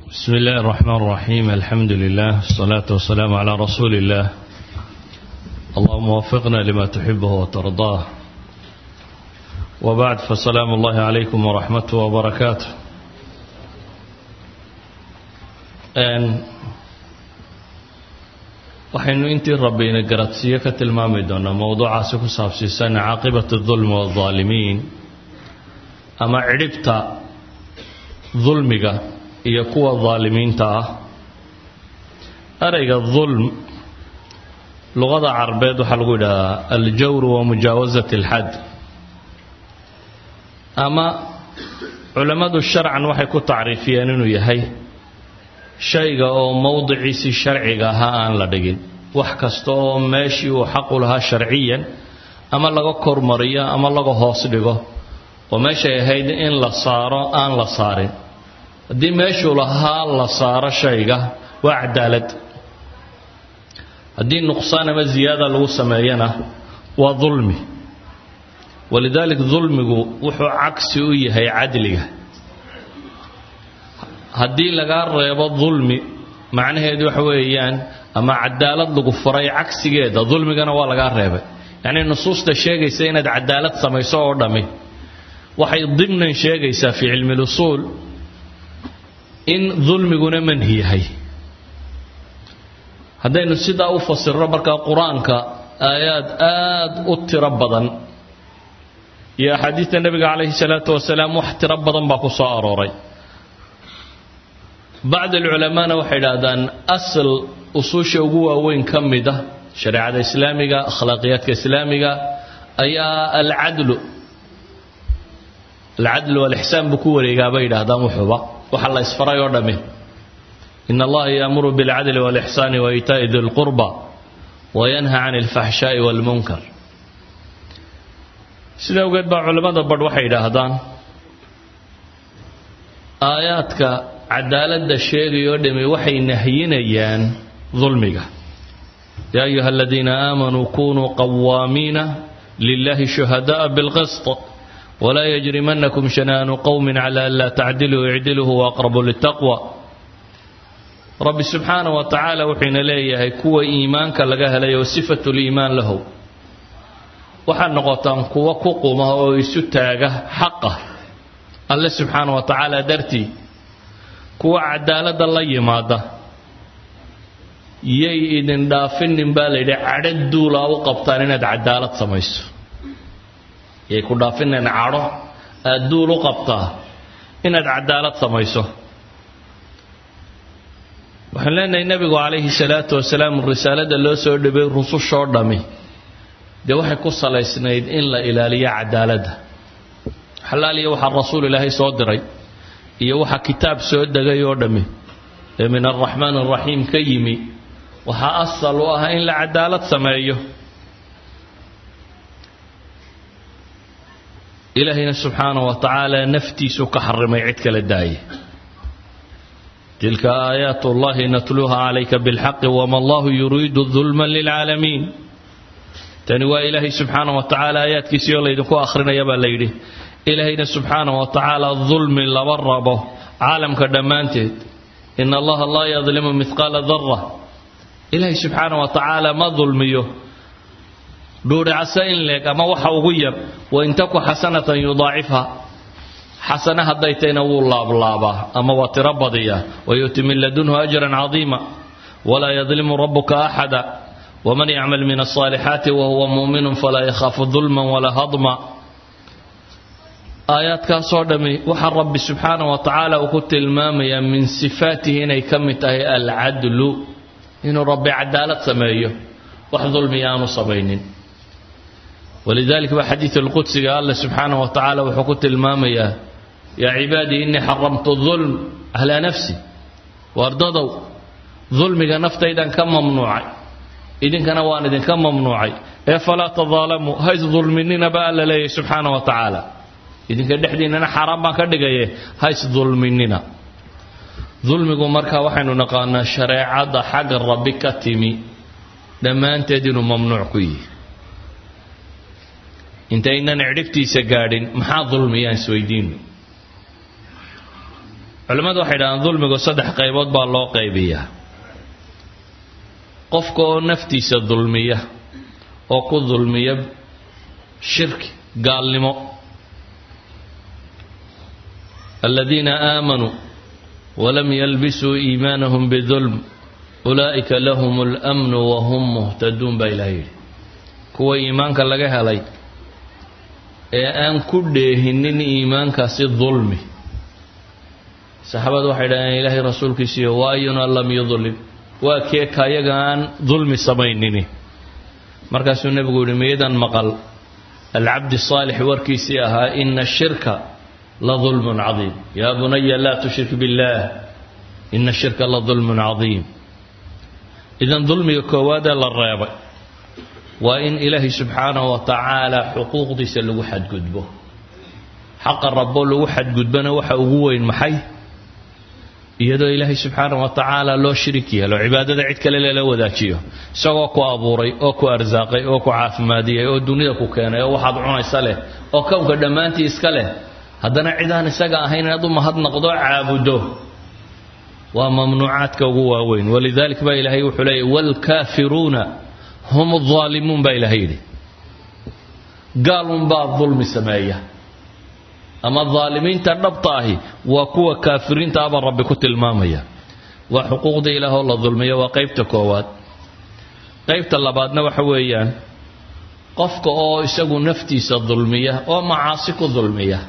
بسم الله الرحمن الرحيم الحمد لله والصلاة والسلام على رسول الله اللهم وفقنا لما تحبه وترضاه وبعد فالسلام الله عليكم ورحمته وبركاته waxaynu intii rabbiina garadsiyo ka tilmaami doonaa mowduucaasi ku saabsiisan caaqibatu dhulmi wadh-dhaalimiin ama cidhibta dulmiga iyo kuwa dhaalimiinta ah erayga dhulm luqada carabeed waxaa lagu yidhaahdaa aljawr wa mujaawazat alxad ama culamadu sharcan waxay ku tacriifiyeen inuu yahay shayga oo mowdiciisii sharciga ahaa aan la dhigin wax kasta oo meeshii uu xaq u lahaa sharciyan ama laga kormariyo ama laga hoos dhigo oo meeshay ahayd in la saaro aan la saarin haddii meeshuu lahaa la saaro shayga waa cadaalad haddii nuqsaan ama ziyaada lagu sameeyana waa dulmi walidaalika dulmigu wuxuu cagsi u yahay cadliga haddii laga reebo dulmi macnaheedu waxa weeyaan ama cadaalad lagu faray cagsigeeda dulmigana waa laga reebay yani nusuusta sheegaysa inaad cadaalad samayso oo dhami waxay dimnan sheegaysaa fi cilmi usuul in dulmiguna manhi yahay haddaynu sidaa u fasirno markaa qur-aanka aayaad aad u tiro badan iyo axaadiista nabiga calayhi salaatu wasalaam wax tiro badan baa ku soo arooray bacd alculamaana waxay idhaahdaan asal usuusha ugu waaweyn ka mida shareecada islaamiga akhlaaqiyaadka islaamiga ayaa alcadlu walixsaan buu ku wareegaa bay yidhaahdaan wuxuuba waxa la isfaray oo dhamme in allaha yaamuru bilcadli walixsaani wa iitaa'i di lqurba wayanha can alfaxshaa'i walmunkar sida awgeed baa culimmada badh waxay yidhaahdaan aayaadka cadaaladda sheegayoo dhami waxay nahyinayaan dulmiga yaa ayuha aladiina aamanuu kunuu qawaamiina lilahi shuhada'a bilqist walaa yajrimanakum shanaanu qowmin cala an laa tacdiluu icdiluu huwa aqrabu litaqwa rabbi subxaanahu wa tacaala wuxuuna leeyahay kuwa iimaanka laga helay oo sifatu liimaan lahow waxaad noqotaan kuwa ku quma oo isu taaga xaqa alle subxaanahu wa tacaala dartii kuwa cadaaladda la yimaada yay idin dhaafinin baa layidhi cadho duulaa u qabtaan inaad cadaalad samayso yay ku dhaafinen cadho aad duul u qabtaa inaad cadaalad samayso waxaan leenahay nebigu calayhi salaatu wasalaam risaalada loo soo dhibay rusushoo dhami dee waxay ku salaysnayd in la ilaaliyo cadaaladda xalaaliya waxaa rasuul ilaahay soo diray iyo waxaa kitaab soo degay oo dhammi ee min alraxmaan alraxiim ka yimi waxaa asal u ah in la cadaalad sameeyo ilaahayna subxaanahu wa tacaala naftiisu ka xarimay cid kala daaye tilka aayaat ullahi natluuha calayka bilxaqi wama allahu yuriidu dulman lilcaalamiin tani waa ilaahay subxaanahu wa tacaala aayaadkiisii oo laydinku akhrinaya baa la yidhi ilaahayna subxaanahu wa tacaala dulmi lama rabo caalamka dhammaanteed in allaha laa yadlimu mihqaala dara ilaahay subxaanahu wa tacaala ma dulmiyo dhuuricasa in leeg ama waxa ugu yar wain taku xasanatan yudaacifha xasana hadday tayna wuu laablaabaa ama waa tiro badiyaa wayu'ti min ladunhu ajran cadiima walaa yadlimu rabuka axada waman yacmal min alصaalixaati wahuwa mu'minun falaa yakhaafu dulman walaa hadma aayaadkaasoo dhammi waxaa rabbi subxaanahu wa tacaala uu ku tilmaamayaa min sifaatihi inay ka mid tahay alcadlu inuu rabbi cadaalad sameeyo wax dulmiya aanu samaynin walidaalika waa xadiidu alqudsiga alle subxaanahu wa tacaala wuxuu ku tilmaamayaa yaa cibaadii innii xaramtu dulm calaa nafsi waardadow dulmiga naftaydan ka mamnuucay idinkana waan idinka mamnuucay ee falaa tadaalamuu hays dulminina ba alla leeyahay subxaanahu wa tacaala idinka dhexdiinana xaaraan baan ka dhigaye hays dulminina dulmigu markaa waxaynu naqaanaa shareecadda xagga rabbi ka timi dhammaanteed inuu mamnuuc ku yihi intaynan cidhibtiisa gaadhin maxaa dulmiyaan isweydiino culimadu waxay dhahaan dulmigu saddex qaybood baa loo qaybiyaa qofka oo naftiisa dulmiya oo ku dulmiya shirki gaalnimo alladina aamanuu walam yalbisuu iimaanahum bidulm ulaa'ika lahum اlamnu wahum muhtaduun baa ilahay yidhi kuwa iimaanka laga helay ee aan ku dheehinin iimaankaasi dulmi saxaabadu waxay dhahaan ilaahay rasuulkiisiiyo waayuna lam yudlim waa kee kayaga aan dulmi samaynini markaasuu nebigu yidhi miyadan maqal alcabdi saalix warkiisii ahaa ina ashirka la dulmun cadiim yaa bunaya laa tushrik biاllaah ina ashirka la dulmun cadiim idan dulmiga koowaadee la reebay waa in ilaahay subxaanahu wa tacaala xuquuqdiisa lagu xadgudbo xaqa rabbo lagu xadgudbana waxa ugu weyn maxay iyadoo ilaahay subxaanahu wa tacaala loo shirik yeelo cibaadada cid kale lala wadaajiyo isagoo ku abuuray oo ku arsaaqay oo ku caafimaadiyey oo dunida ku keenay oo waxaad cunaysa leh oo kownka dhammaantii iska leh haddana cidaan isaga ahayn inaad u mahadnaqdo caabudo waa mamnuucaadka ugu waaweyn walidalik baa ilaahay wuxuu leeyahy waalkaafiruuna hum aalimuun baa ilahay yidhi gaalunbaa dulmi sameeya ama daalimiinta dhabta ahi waa kuwa kaafiriinta abaa rabbi ku tilmaamaya waa xuquuqda ilaahoo la dulmiya waa qaybta koowaad qaybta labaadna waxa weeyaan qofka oo isagu naftiisa dulmiya oo macaasi ku dulmiya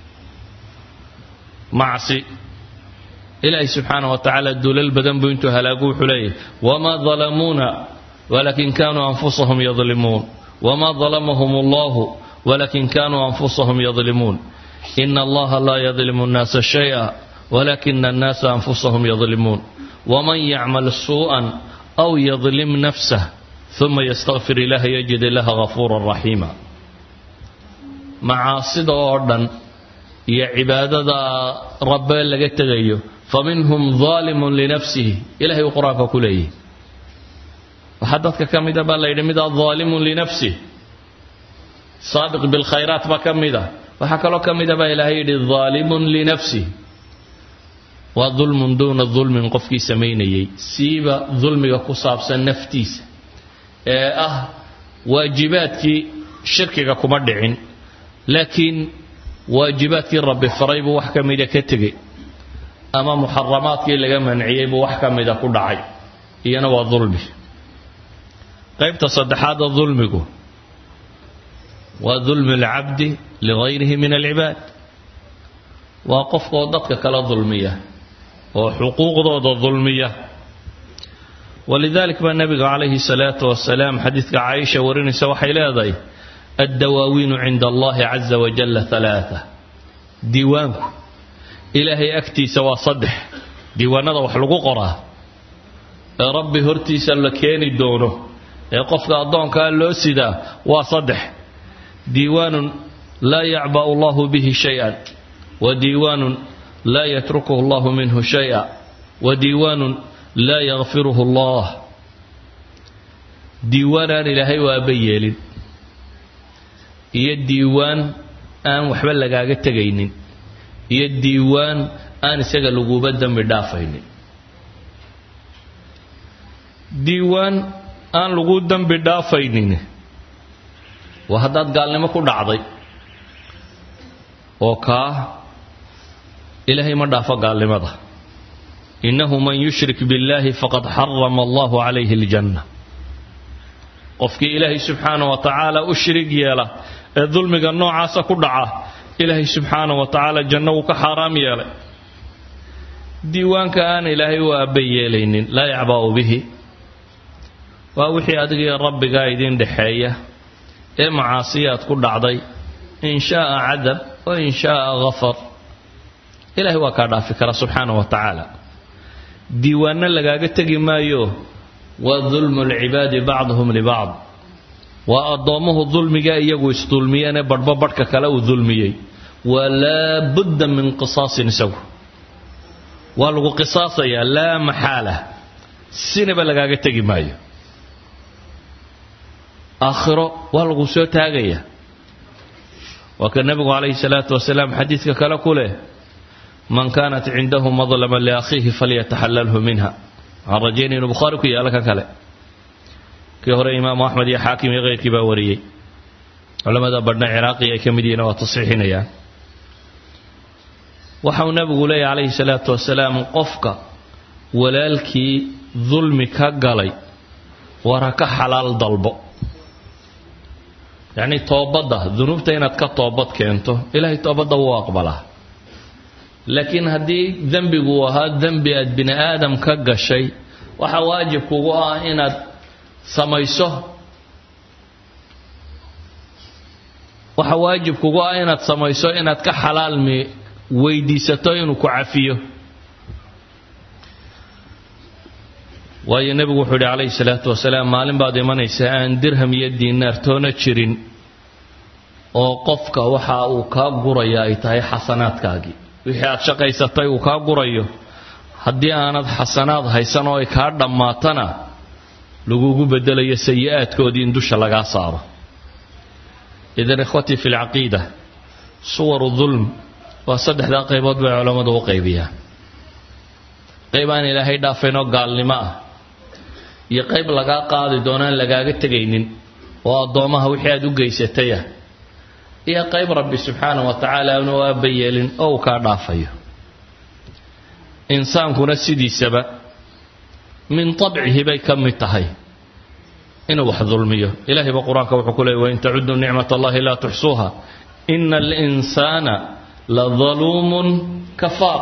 macsi ilaahay subxaanahu wa tacaala dulal badan buu intuu halaagu wuxuu leeyahy wamaa dalamuuna walakin kaanuu anfusahum yadlimuun wamaa dalamahum allahu walakin kaanuu anfusahum yadlimuun ina allaha laa yadlimu nnaasa shay'a walakina annaasa anfusahum yadlimuun waman yacmal suu'an aw yadlim nafsah uma yastakfir ilaha yajid ilaha gafuuran raxiima macaasida oo dhan iyo cibaadada rabbe laga tegayo faminhum daalimun linafsihi ilahay uu qur-aanka ku leeyahy waxaa dadka ka mida baa la yidhi midaa daalimun linafsih saabiq bilkhayraat baa ka mida waxaa kaloo ka mida baa ilaahay yidhi daalimun linafsih waa dulmun duuna dulmin qofkii samaynayey siiba dulmiga ku saabsan naftiisa ee ah waajibaadkii shirkiga kuma dhicin laakiin waajibaadkii rabbi faray buu wax ka mida ka tegey ama muxaramaadkii laga manciyey buu wax ka mida ku dhacay iyana waa dulmi qaybta saddexaada dulmigu waa dulmi alcabdi ligayrihi min alcibaad waa qofkaoo dadka kala dulmiya oo xuquuqdooda dulmiya walidalik baa nabiga calayhi salaatu wasalaam xadiidka caaisha warinaysa waxay leedahay addawaawiinu cinda allahi caza wajalla alaaa diiwaanku ilaahay agtiisa waa saddex diiwaanada wax lagu qoraa ee rabbi hortiisa la keeni doono ee qofka addoonkaa loo sidaa waa saddex diiwaanun laa yacba'u allahu bihi shay-an wa diiwaanun laa yatrukuhu allahu minhu shay-a wa diiwaanun laa yakfiruhu allah diiwaan aan ilaahay waaba yeelin iyo diiwaan aan waxba lagaaga tegaynin iyo diiwaan aan isaga laguba dembi dhaafaynin diiwaan aan lagu dembi dhaafaynin waa haddaad gaalnimo ku dhacday oo kaa ilaahay ma dhaafo gaalnimada innahu man yushrik biاllahi faqad xarama allahu calayhi aljanna qofkii ilaahay subxaanahu wa tacaala u shirig yeela ee dulmiga noocaasa ku dhaca ilaahay subxaanahu wa tacaala janno wuu ka xaaraam yeelay diiwaanka aan ilaahay u aabba yeelaynin laa yacba'u bihi waa wixii adigiyo rabbigaa idin dhexeeya ee macaasiyaad ku dhacday in shaaa cadab wa in shaaa gafar ilaahay waa kaa dhaafi kara subxaanahu wa tacaala diiwaanna lagaaga tegi maayo waa dulmu lcibaadi bacduhum libacd waa addoommuhu dulmiga iyagu isdulmiyeenee badhba badhka kale uu dulmiyey waa laa budda min qisaasin isagu waa lagu qisaasayaa laa maxaala sinaba lagaaga tegi maayo aakhiro waa lagu soo taagayaa waa ka nebigu calayhi salaatu wasalaam xadiidka kale ku leh man kaanat cindahu madlama liakhiihi falyataxallalhu minha waxaan rajaynaya inuu bukhaari ku yaala kan kale kii hore imaamu axmed iyo xaakim iyo keyrkii baa wariyey culamada badhna ciraaqi ay ka mid yihiin waa tasxiixinayaan waxau nabigu leeyahy calayhi salaatu wasalaam qofka walaalkii dulmi ka galay war ha ka xalaal dalbo yacni toobadda dunuubta inaad ka toobad keento ilaahay toobadda wuu aqbalaa laakiin haddii dembigu ahaa dembi aad bini aadam ka gashay waxaa waajib kugu ah inaad samayso inaad ka xalaalmi weydiisato inuu ku cafiyo waayo nebigu wuxuu yidhi calayhi salaatu wasalaam maalin baad imanaysaa aan dirham iyo diinaar toona jirin oo qofka waxa uu kaa guraya ay tahay xasanaadkaagii wixii aad shaqaysatay uu kaa gurayo haddii aanad xasanaad haysan oo ay kaa dhammaatana lagugu bedelayo sayi-aadkoodii in dusha lagaa saaro idan ikhwatii fi lcaqiida suwaru dulm waa saddexdaa qaybood bay culammadu u qaybiyaan qayb aan ilaahay dhaafaynoo gaalnimo ah iyo qayb lagaa qaadi doonaan lagaaga tegaynin oo addoommaha wixii aad u geysatayah iyo qayb rabbi subxaanahu wa tacaala aanu aaba yeelin oo uu kaa dhaafayo insaankuna sidiisaba min tabcihi bay ka mid tahay inuu wax dulmiyo ilaahay ba qur-aanka wuxuu ku leeyay wain tacuduu nicmat allahi laa tuxsuuha ina alinsaana la daluumun kafaar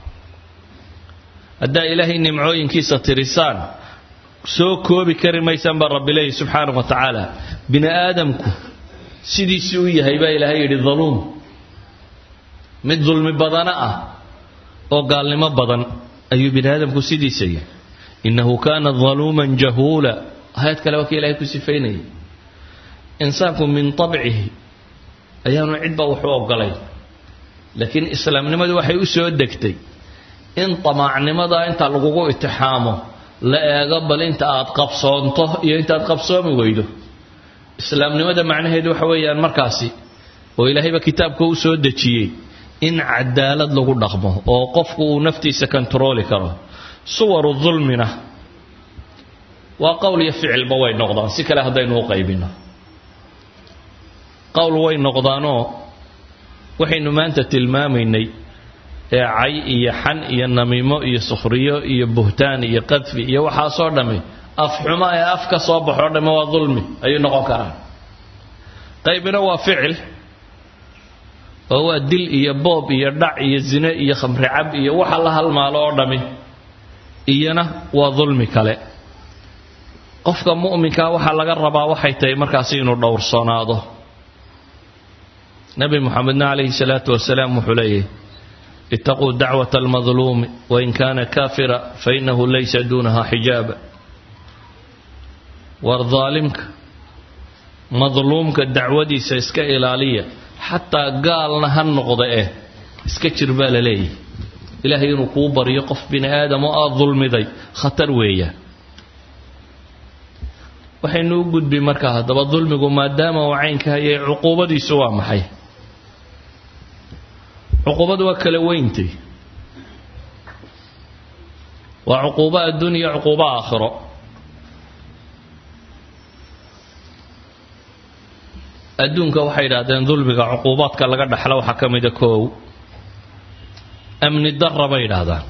haddaa ilaahay nimcooyinkiisa tirisaan soo koobi kari maysaan baa rabbi leeyahy subxaanahu wa tacaala bini aadamku sidiisii u yahay baa ilaahay yidhi daluum mid dulmi badana ah oo gaalnimo badan ayuu bini aadamku sidiisa yahay innahu kaana daluuman jahuula aayad kale waa kii ilaahay ku sifaynayay insaanku min tabcihi ayaanu cidba waxu ogolay laakiin islaamnimadu waxay u soo degtay in tamaacnimada inta lagugu itixaamo la eego bal inta aad qabsoonto iyo intaad qabsoomi weydo islaamnimada macnaheedu waxa weeyaan markaasi oo ilaahayba kitaabka u soo dejiyey in cadaalad lagu dhaqmo oo qofku uu naftiisa kontarooli karo suwaru dulmina waa qowl iyo ficilba way noqdaan si kale haddaynu u qaybino qowl way noqdaanoo waxaynu maanta tilmaamaynay ee cay iyo xan iyo namiimo iyo sukhriyo iyo buhtaan iyo qadfi iyo waxaasoo dhammi afxumo ee af ka soo baxoo dhamme waa dulmi ayuu noqon karaan qaybina waa ficil oo waa dil iyo boob iyo dhac iyo zine iyo khamri cab iyo waxa la halmaalo oo dhammi iyana waa dulmi kale qofka mu'minkaa waxaa laga rabaa waxay tahay markaasi inuu dhowrsoonaado nabi muxamedna calayhi salaatu wasalaam wuxuu leeyahy ittaquu dacwata almadluumi wain kaana kaafira fainahu laysa duunaha xijaaba war daalimka madluumka dacwadiisa iska ilaaliya xataa gaalna ha noqda iska jir baa la leeyahy ilaahay inuu kuu baryo qof bini aadam oo aad dulmiday khatar weeyaan waxaynu u gudbi markaa haddaba dulmigu maadaama uu caynka hayay cuquubadiisu waa maxay cuquubadu waa kala weyntay waa cuquubo addunya cuquubo aakhiro adduunka waxay yidhaahdeen dulmiga cuquubaadka laga dhaxlo waxaa ka mida koow amni darra bay yidhaahdaan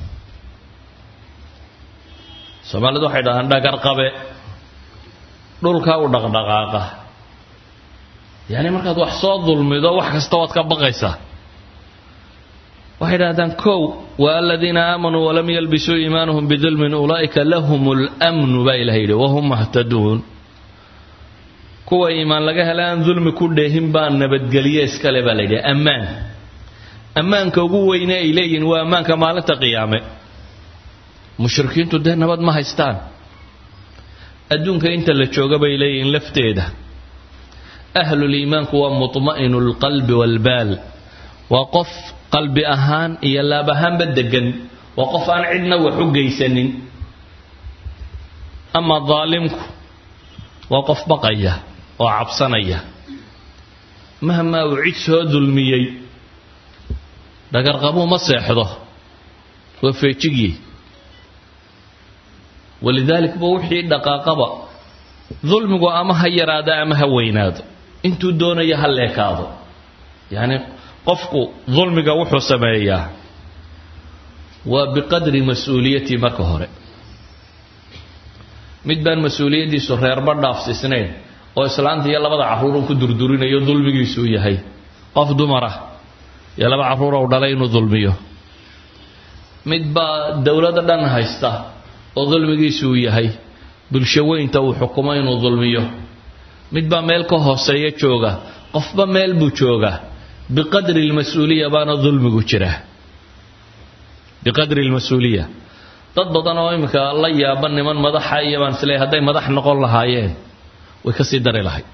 soomaalidu waxay yidhahdaan dhagar qabe dhulkaa u dhaqdhaqaaqa yacni markaad wax soo dulmido wax kasta waad ka baqaysaa waxay yidhahdaan kow waa aladiina aamanuu walam yalbisuu iimaanuhum bidulmin ulaa'ika lahum اlamnu baa ilaha yidhi wahum muhtaduun kuwa iimaan laga hela aan dulmi ku dheehin baa nabadgelye iskale baa la yidhi ammaan ammaanka ugu weyne ay leeyihin waa ammaanka maalinta qiyaame mushrikiintu dee nabad ma haystaan adduunka inta la jooga bay leeyihiin lafteeda ahluliimaanku waa mutma'inu lqalbi waalbaal waa qof qalbi ahaan iyo laab ahaanba degan waa qof aan cidna wax u geysanin ama daalimku waa qof baqaya oo cabsanaya mahmaa uu cid soo dulmiyey dhagarqabuu ma seexdo وفيتشي ولذلك بوحي دقاقبا ظلمك أما هيرادا أما هويناد انتو دون يهلكادو يعني قفكو ظلمك وحو سمايا وبقدر مسؤوليتي مكهره midbaan mas'uuliyadiisu reerba dhaafsisneen oo islaanta iyo labada caruur ku durdurinayo dulmigiisu yahay qof dumar ah iyo laba caruur oo dhalay inuu dulmiyo midba dawladda dhan haysta oo dulmigiisu yahay bulshaweynta uu xukumo inuu dulmiyo midba meel ka hooseeya jooga qofba meel buu jooga biqadri al-mas'uuliyya baana dulmigu jira biqadri al-mas'uuliyya dad badan oo imika la yaaban niman madaxa iyo baan isleeyahay haday madax noqon lahaayeen way ka sii dari lahayd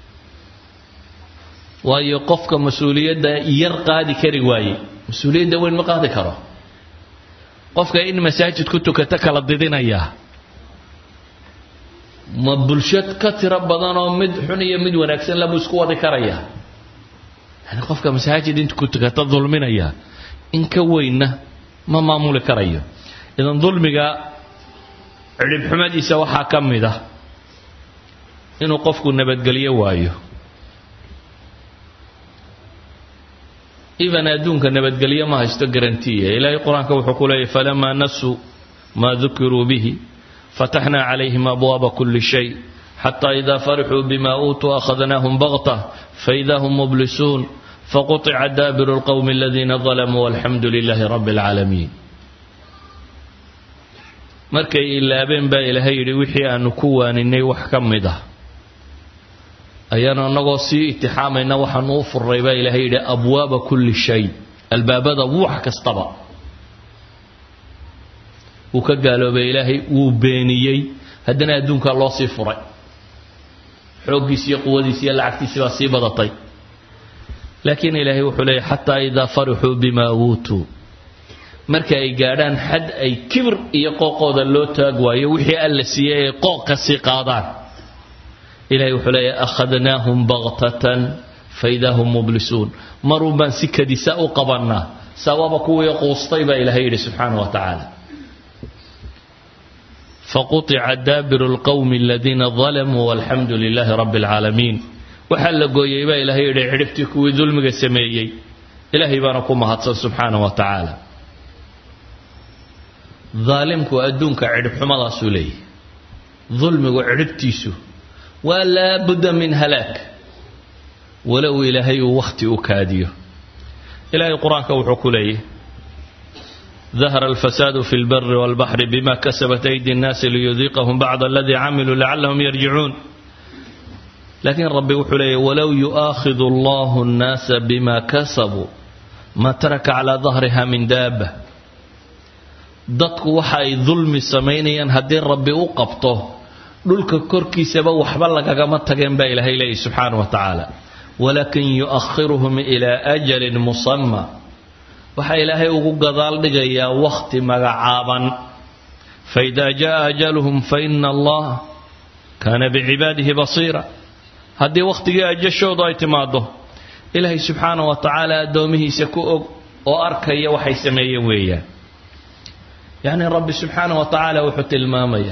waayo qofka mas'uuliyadda yar qaadi kari waaye mas'uuliyadda weyn ma qaadi karo qofka in masaajid ku tukata kala didinaya ma bulshad ka tira badan oo mid xun iyo mid wanaagsan la isku wadi karaya yani qofka masaajid inta ku tukata dulminaya in ka weyna ma maamuli karayo idan dulmiga cirib xumadiisa waxa kamida inuu qofku nabadgaliyo waayo iban adduunka nabadgaliyo ma haysto garantiye ilaahay quraanka wuxuu ku leeyahay falama nasu ma dhukiru bihi fatahna alayhim abwaaba kulli shay hatta idha farihu bima utu akhadnahum baghta fa idha hum mublisun faqut'a dabiru alqawmi alladhina zalamu walhamdulillahi rabbil alamin markay ilaabeen baa ilaahay yiri wixii aanu ku waaninay wax kamida ayana anagoo si itixaamayna waxaan u furay baa ilaahay yiri abwaaba kulli shay albaabada wax kastaba uu ka gaaloobay ilaahay uu beeniyay hadana adduunka loo sii furay xoogiisa iyo quwadiisa iyo lacagtiisa baa sii badatay laakiin ilaahay wuxuu leeyahay hatta idha farihu bima utu marka ay gaadhaan xad ay kibir iyo qooqooda loo taag waayo wixii alla siiyay qooq ka sii qaadaan ilaahay wuxuu leeyahay akhadnaahum baghtatan faydahum mublisun maruban sikadisa u qabanna sababa kuwa qoostay baa ilaahay yiri subhanahu wa ta'ala faqut'a dabiru alqawmi alladhina zalamu walhamdulillahi rabbil alamin waxa la gooyay baa ilaahay yiri xidhibtii kuwii dulmiga sameeyay ilaahay baana ku mahadsan subhanahu wa ta'ala ظالمك أدونك عرب حمضة سولي ظلمك عربتيسو ولا بد من هلاك ولو إلهي وقت أكاديه إلهي القرآن كوحك ليه ظهر الفساد في البر والبحر بما كسبت أيدي الناس ليذيقهم بعض الذي عملوا لعلهم يرجعون لكن ربي وحليه ولو يؤاخذ الله الناس بما كسبوا ما ترك على ظهرها من دابة dadku waxa ay dulmi sameeyaan hadii rabbi u qabto dhulka korkiisaba waxba lagaga ma tageen baa ilaahay leeyahay subhanahu wa ta'ala walakin yu'akhiruhum ila ajalin musamma waxa ilaahay ugu gadaal dhigayaa waqti magacaaban fa idha jaa ajaluhum fa inna allah kana bi'ibadihi basira hadii waqtiga ajashooda ay timaado ilaahay subhanahu wa ta'ala adoomihiisa ku og oo arkaya waxay sameeyeen weeyaan يعني رب سبحانه وتعالى وحت المامية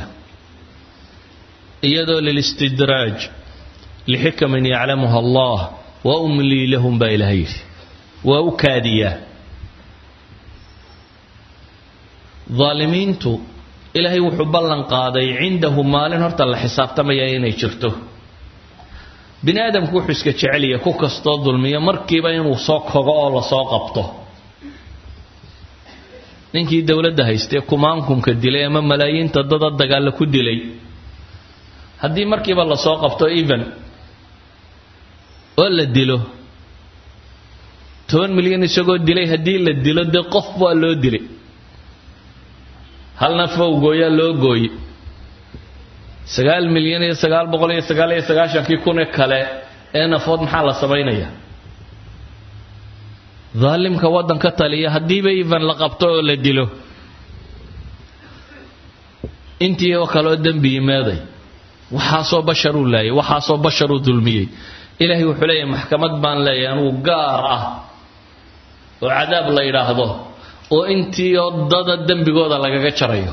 يدو للاستدراج لحكم يعلمها الله وأملي لهم بإلهيه وأكادية ظالمين تو إلهي وحب الله قاضي عندهم مال هرت الله حساب تميين يشرته بني آدم كوحس كشعلية كوكسط الظلمية مركبين وصاق هغا الله صاقبته ninkii dawladda haystay kumaankumka dilay ama malaayiinta dad dagaal ku dilay hadii markiiba la soo qabto even oo la dilo 10 milyan isagoo dilay hadii la dilo de qof waa loo dilay hal naf oo gooya loo gooy 9 milyan iyo 999 kun kale ee nafood maxaa la sameeynaya ظالمك ودن كتاليا هديبه ايفن لقبته ولا ديلو انتي وكلو دنبي ماضي وحاسو بشر الله وحاسو بشر ظلمي الهي وحليه محكمه بان لا انو غار وعذاب لا يراهدو oo intii dada dambigooda lagaga jarayo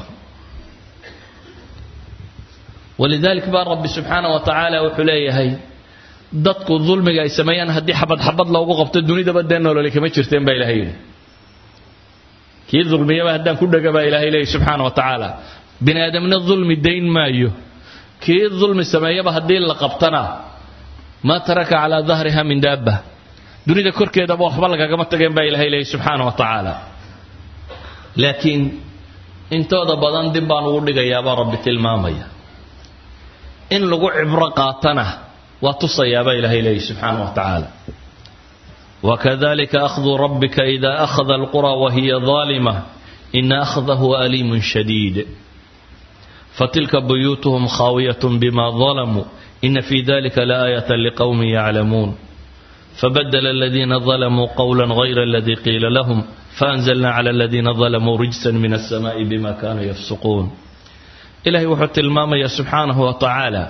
walidaalika baa rabbi subxaanahu wa tacaala wuxuu leeyahay dadku dulmiga ay sameeyaan haddii xabad xabad loogu qabto dunidaba dee nololi kama jirteen baa ilaahay yidhi kii dulmiyaba haddaan ku dhega baa ilaahay leeyahy subxaanahu wa tacaala bini aadamna dulmi dayn maayo kii dulmi sameeyaba haddii la qabtana ma taraka calaa dahriha min daabba dunida korkeedaba waxba lagagama tageen baa ilaahay leeyahy subxaanahu wa tacaala laakiin intooda badan dib baan ugu dhigayaabaa rabbi tilmaamaya in lagu cibro qaatana waa tusayaabaa ilaahay leeyahy subxaanahu wa tacaala wakadalika akhdu rabbika ida akhada alqura wahiya daalima ina akhdahu aliimun shadiid fatilka buyuutuhum khaawiyatun bima dalamuu ina fi dalika laaayatan liqawmin yaclamuun فبدل الذين ظلموا قولا غير الذي قيل لهم فأنزلنا على الذين ظلموا رجسا من السماء بما كانوا يفسقون إلهي وحط المامية سبحانه وتعالى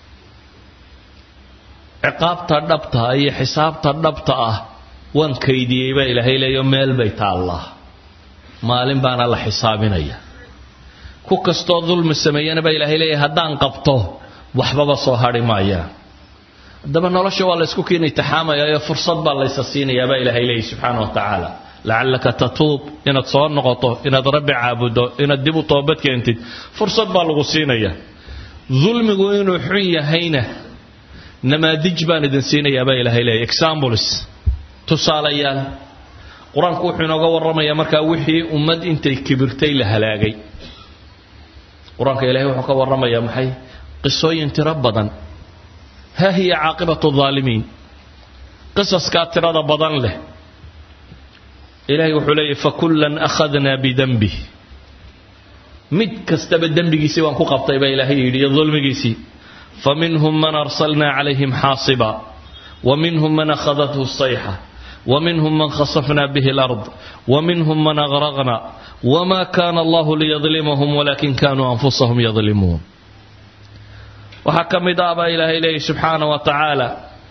عقاب تردبتها أي حساب تردبتها وان كيدي با إلهي لا يوم البيت الله مالين بان الله حسابنا كوكستو ظلم السميين با إلهي لا هدان قبطه وحبب صهاري مايا دابا nolosha waa la isku keenay taxaamaya fursad baa la isasiinaya baa ilaahay leeyahay subhanahu wa ta'ala la'allaka tatuub inaad soo noqoto inaad rabbi caabudo inaad dib u toobad keentid fursad baa lagu siinaya zulmigu inuu xun yahayna namaadij baan idin siinaya baa ilaahay leeyahay examples tusaalayaal quraanku wuxuu inooga warramaya marka wixii ummad intay kibirtay la halaagay quraanka ilaahay wuxuu ka warramaya maxay qisooyin tiro badan ها هي عاقبة الظالمين قصص كاترة بضن له إلهي وحلي فكلا أخذنا بذنبه مد كستب الذنب جيسي وانكو قبطي إلهي الظلم جيسي فمنهم من أرسلنا عليهم حاصبا ومنهم من أخذته الصيحة ومنهم من خسفنا به الأرض ومنهم من أغرقنا وما كان الله ليظلمهم ولكن كانوا أنفسهم يظلمون وحكم دابا إلهي إليه سبحانه وتعالى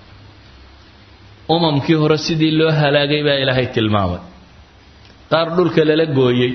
كي هرسدي الله هلاقي با إلهي تلماوي قار دولك للقوي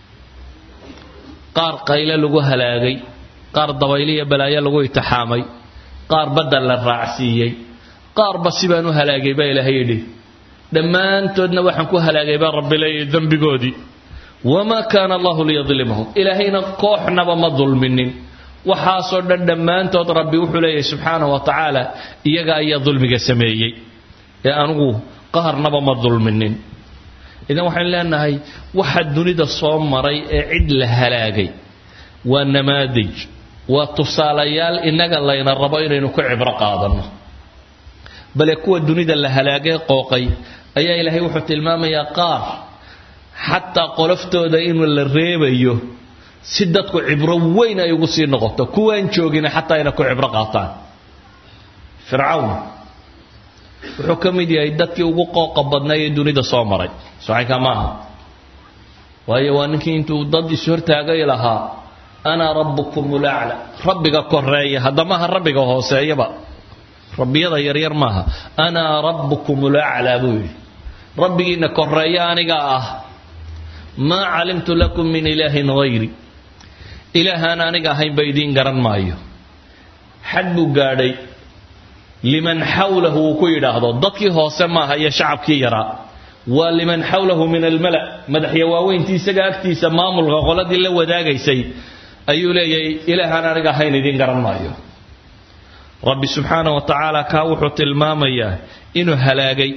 قار قيلة لغو هلاقي قار ضويلية بلايا لغو يتحامي قار بدل الرعسيي قار بسيبانو هلاقي با إلهي دي دمان تودنا وحنكو هلاقي با رب إلهي الذنب قودي وما كان الله ليظلمهم إلهينا قوحنا بما ظلمنين waxaasoo dhan dhammaantood rabbi wuxuu leeyahay subxaanahu wa tacaala iyaga ayaa dulmiga sameeyey ee anugu qaharnaba ma dulminin idan waxaan leenahay waxa dunida soo maray ee cid la halaagay waa namaadij waa tusaalayaal inaga layna rabo inaynu ku cibro qaadano bal kuwa dunida la halaagay qooqay ayaa ilaahay wuxuu tilmaamayaa qaar xataa qoloftooda in la reebayo si dadku cibro weyn ay ugu sii noqoto kuwaan joogina xataa ina ku cibro qaataan fircawn wuxuu ka mid yahay dadkii ugu qooqa badnaa ee dunida soo maray saxiixa maaha waayo waa ninkii intuu dad is hortaagay lahaa ana rabbukumul a'la rabbiga koreeya hadamaha rabbiga hooseeyaba rabbiyada yaryar maaha ana rabbukumul a'la buu rabbigiina koreeya aniga ah ma alimtu lakum min ilahin ghayri إلهنا أنيق هاي بيدين قرن مايو حد قادي لمن حوله كيدا هذا ضدك هو سماها يا شعب كيرا ولمن حوله من الملأ مدح يواوين تيسقى أكتي سمام الغغلد اللي وداقي سي أيو لي إلهنا أنيق هاي ندين قرن مايو ربي سبحانه وتعالى كاوحة المامية إنه هلاقي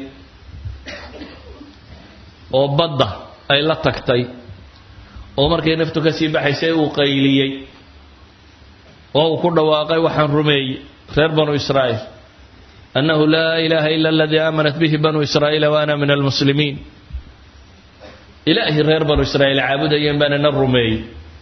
وبضه أي لا تكتي ومركي نفتو كسي بحيسي وقيليي وهو كل واقع وحن رمي خير بنو إسرائيل أنه لا إله إلا الذي آمنت به بنو إسرائيل وأنا من المسلمين إلهي غير بنو إسرائيل عابد ينبان الرمي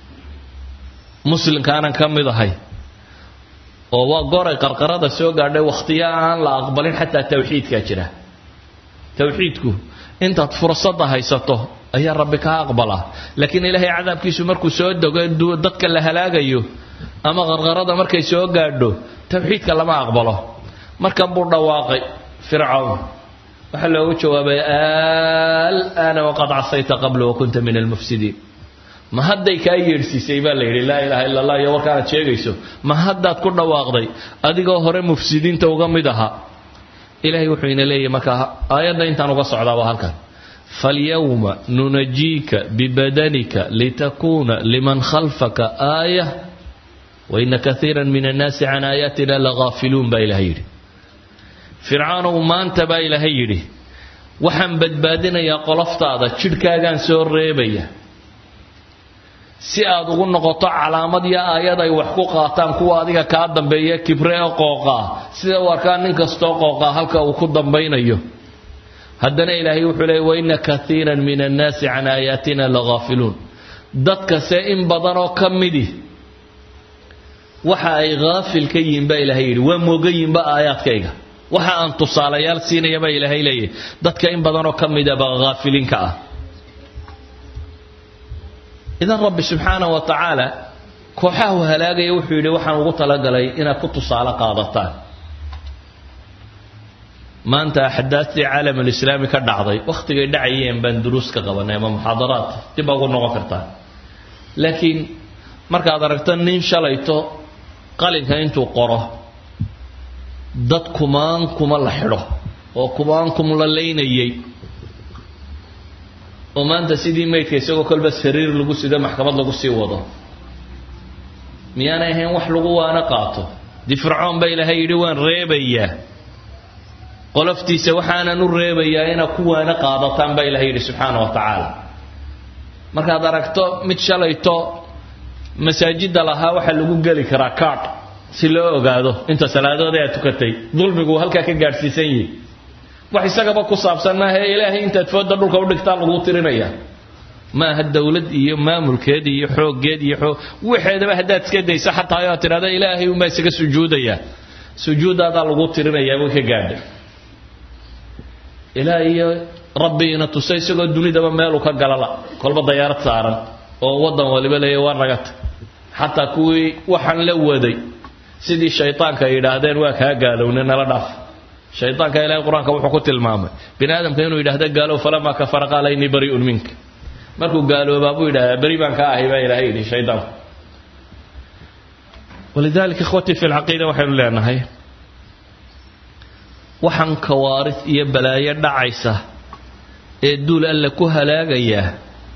مسلم كان كم ضحي وقرأ قرقرة السوق قاعدة واختيارا لا أقبلين حتى التوحيد كاجرة توحيدكو انت فرصة هيسته أي ربك أقبله لكن إلهي عذاب كيسو مركو سود ضدك اللي هلاقيه أما غرغرة مركي سوق قاعدو توحيدك لما أقبله مركب برد واقع فرعون waxa loogu jawaabay al'aana waqad casayta qabla wa kunta min almufsidiin ma hadday kaa yeedhsiisay baa la yidhi laa ilaaha illa allah iyo warkaanaad sheegayso ma haddaad ku dhawaaqday adigoo hore mufsidiinta uga mid ahaa ilaahay wuxuu ina leeyahay markaa aayadda intaan uga socdaa waa halkan falyawma nunajiika bibadanika litakuuna liman khalfaka aaya wa ina kathiiran min annaasi can aayaatina lagaafiluun baa ilaahay yidhi fircaanow maanta baa ilaahay yidhi waxaan badbaadinayaa qoloftaada jidhkaagaan soo reebaya si aad ugu noqoto calaamad iyo aayad ay wax ku qaataan kuwa adiga kaa dambeeya kibre ee qooqaa sida u arkaan nin kastoo qooqaa halka uu ku dambaynayo haddana ilaahay wuxuu leeyay wa inna kathiiran min annaasi can aayaatina lagaafiluun dadkase in badanoo ka midi waxa ay gaafil ka yihiin baa ilaahay yidhi waa moogayiinba aayaadkayga waxa aan tusaalayaal siinaya baa ilaahay leeyahay dadka in badanoo ka midaba gaafiliinka ah idan rabbi subxaanahu wa tacaala kooxahu halaagaya wuxuu yidhi waxaan ugu talagalay inaad ku tusaale qaadataan maanta axdaastii caalamulislaami ka dhacday wakhtigay dhacayeen baan duruus ka qabanay ama muxaadaraad dib ugu noqon kartaa laakiin markaad aragto nin shalayto qalinka intuu qoro dad kumaan kuma la xidho oo kumaan kuma la leynayay oo maanta sidii meydka isagoo kolba sariir lagu sido maxkamad lagu sii wado miyaanay ahayn wax lagu waana qaato dii fircoon baa ilaahay yidhi waan reebayaa qoloftiisa waxaanan u reebayaa inaad ku waana qaadataan baa ilaahay yidhi subxaana wa tacaala markaad aragto mid shalayto masaajidda lahaa waxaa lagu geli karaa kaadh si loo ogaado inta salaadoodee aad tukatay dulmigu halkaa ka gaadhsiisan yihi wax isagaba ku saabsan maaha ilaahay intaad fooda dhulka u dhigtaa lagu tirinaya maaha dawlad iyo maamulkeed iyo xooggeed iyo waxeedaba haddaad iska dayso xataa aad tidhahda ilaahay unbaa isaga sujuudaya sujuudaadaa lagu tirinayaa way ka gaadhay ilaa iyo rabbiina tusay isagoo dunidaba meelu ka galala kolba dayaarad saaran oo waddan waliba leeya waa ragata xataa kuwii waxaan la waday sidii shaytaanka ay yidhaahdeen waa kaa gaalowne nala dhaaf shaytaanka ilaahay qur-aanka wuxuu ku tilmaamay bini aadamka inuu yidhaahdo gaalow falamaa kafara qaala innii bari'un minka markuu gaaloobaa buu yidhahdaa beri baan ka ahay baa ilaahay yidhi shaytaanku walidaalika ikhwatii fi lcaqiida waxaynu leenahay waxaan kawaaris iyo balaayo dhacaysa ee duul alle ku halaagayaa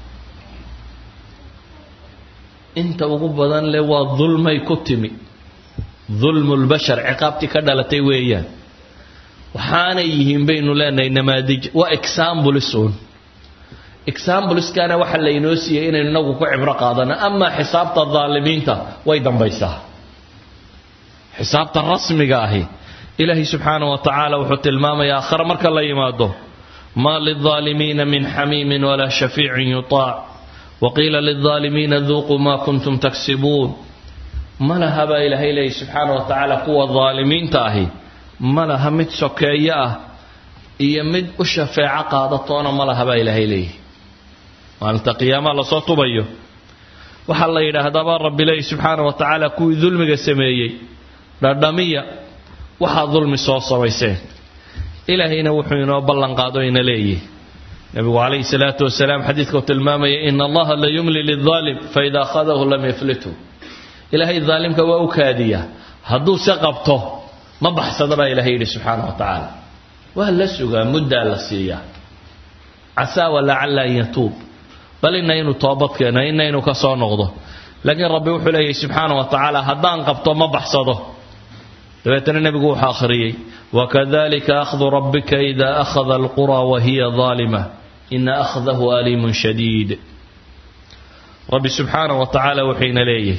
inta ugu badan le waa dulmay ku timi dulmu lbashar ciqaabtii ka dhalatay weeyaan waxaanay yihiin baynu leenahay namaadij waa exambulisuun exambuliskana waxa laynoo siiyey inaynu inagu ku cibro qaadano amaa xisaabta daalimiinta way dambaysaa xisaabta rasmiga ahi ilaahay subxaanahu wa tacaala wuxuu tilmaamayaa aakhare marka la yimaado maa lilظaalimiina min xamiimin walaa shafiicin yutaac waqiila lilظaalimiina duuquu maa kuntum taksibuun ma laha baa ilaahay leeyahy subxaanahu wa tacaala kuwa daalimiinta ahi ma laha mid sokeeyo ah iyo mid u shafeeco qaadatoona ma laha baa ilaahay leeyahy maalinta qiyaamaha lasoo tubayo waxaa la yidhaahdaabaa rabbi leeyahy subxaanahu wa tacaala kuwii dulmiga sameeyey dhadhamiya waxaa dulmi soo samayseen ilaahayna wuxuu inoo ballan qaado ina leeyihi nabigu calayhi salaatu wasalaam xadiidka uu tilmaamaya ina allaha la yumli lidaalim faida akhadahu lam yaflithu ilaahay daalimka waa u kaadiyaa hadduu se qabto ma baxsada baa ilaahay yidhi subxaana wa tacaala waa la sugaa muddaa la siiyaa casaa walacalla an yatuub bal inaynu toobad keeno inaynu ka soo noqdo laakiin rabbi wuxuu leeyahay subxaana wa tacaala haddaan qabto ma baxsado dabeetana nebigu wuxuu akhriyey wakadalika akhdu rabbika ida akhada alqura wahiya daalima ina akhdahu aliimun shadiid rabbi subxaana wa tacaala wuxuu ina leeyahay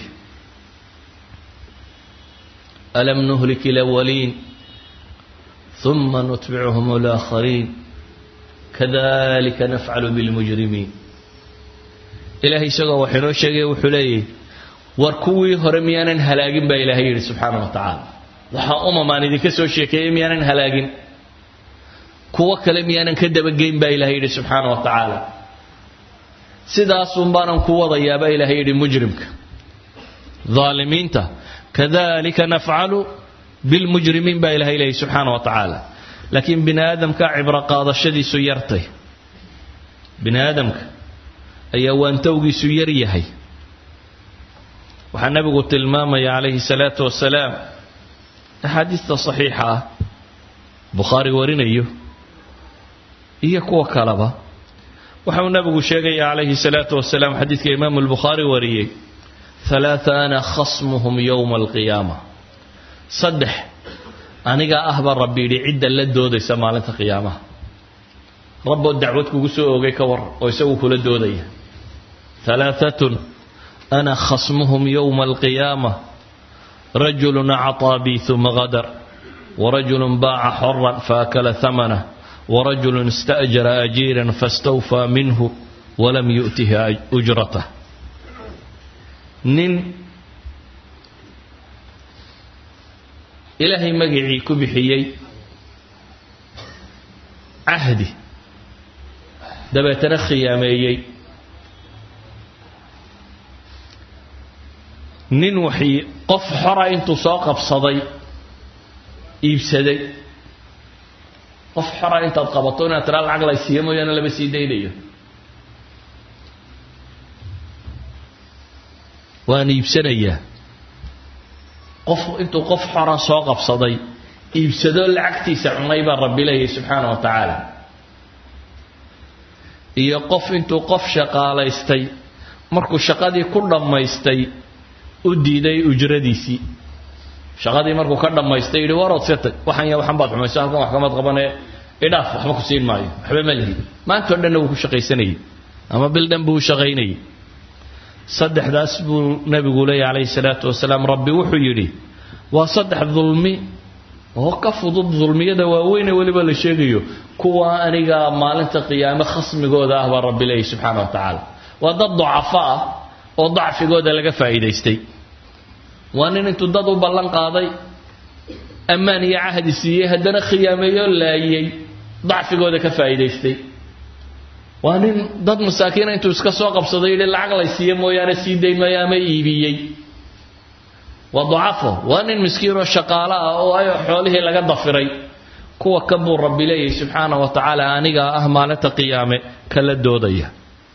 alam nuhlik alawaliin ثuma nutbicuhum alaakhariin kadalika nafcalu bilmujrimiin ilaahay isagoo wax inoo sheegay wuxuu leeyahay war kuwii hore miyaanan halaagin baa ilaahay yidhi subxaana wa tacaala waxaa umamaan idinka soo sheekeeyey miyaanan halaagin kuwo kale miyaanan ka dabageyn baa ilaahay yidhi subxaana wa tacaala sidaasun baanan ku wadayaa baa ilaahay yidhi mujrimka daalimiinta kadalika nafcalu bilmujrimiin baa ilaahay leeyahy subxaana wa tacaala laakiin bini aadamka cibro qaadashadiisu yartay bini aadamka ayaa waantowgiisu yar yahay waxaa nabigu tilmaamaya calayhi salaatu wasalaam axaadiista saxiixa ah bukhaari warinayo iyo kuwa kaleba waxau nabigu sheegaya calayhi salaatu wasalaam xadiidka imaamu albukhaari wariyey ثلاثة أنا خصمهم يوم القيامة صدح أنيقا أهبر ربي لعدة لدودي سمالة القيامة رب الدعوة كوسو أوغي كور ويسوكو لدودي ثلاثة أنا خصمهم يوم القيامة رجل أعطى بي ثم غدر ورجل باع حرا فأكل ثمنه ورجل استأجر أجيرا فاستوفى منه ولم يؤته أجرته nin ilaahay magacii ku bixiyey cahdi dabeetana khiyaameeyey nin wixii qof xora intuu soo qabsaday iibsaday qof xora intaad qabato inaad tiraa lacag la siiyo mooyaane lama sii daynayo waan iibsanayaa qof intuu qof xora soo qabsaday iibsado lacagtiisa cunay baa rabbi leeyahay subxaana wa tacaala iyo qof intuu qof shaqaalaystay markuu shaqadii ku dhammaystay u diiday ujradiisii shaqadii markuu ka dhammaystay yidhi warood iska tag waxan baad xumayso halkan wax kamaad qabanee idhaaf waxba ku siin maayo waxba ma lihi maantao dhanna wuu ku shaqaysanayay ama bil dhan buu u shaqaynayay saddexdaas buu nabigu leeyahay calayhi salaatu wasalaam rabbi wuxuu yidhi waa saddex dulmi oo ka fudud dulmiyada waaweyne weliba la sheegayo kuwa aniga maalinta qiyaame khasmigooda ah baa rabbi leeyahay subxaana wa tacaala waa dad ducafo ah oo dacfigooda laga faa'iidaystay waa nin intuu dad u ballan qaaday ammaan iyo cahdi siiyey haddana khiyaameeyo laayay dacfigooda ka faa'iidaystay waa nin dad masaakiina intuu iska soo qabsaday yidhi lacag lay siiye mooyaane sii dayn maayo ama iibiyey waa ducafo waa nin miskiinoo shaqaalo ah oo ay xoolihii laga dafiray kuwa ka buu rabbi leeyahay subxaana wa tacaala anigaa ah maalinta qiyaame kala doodaya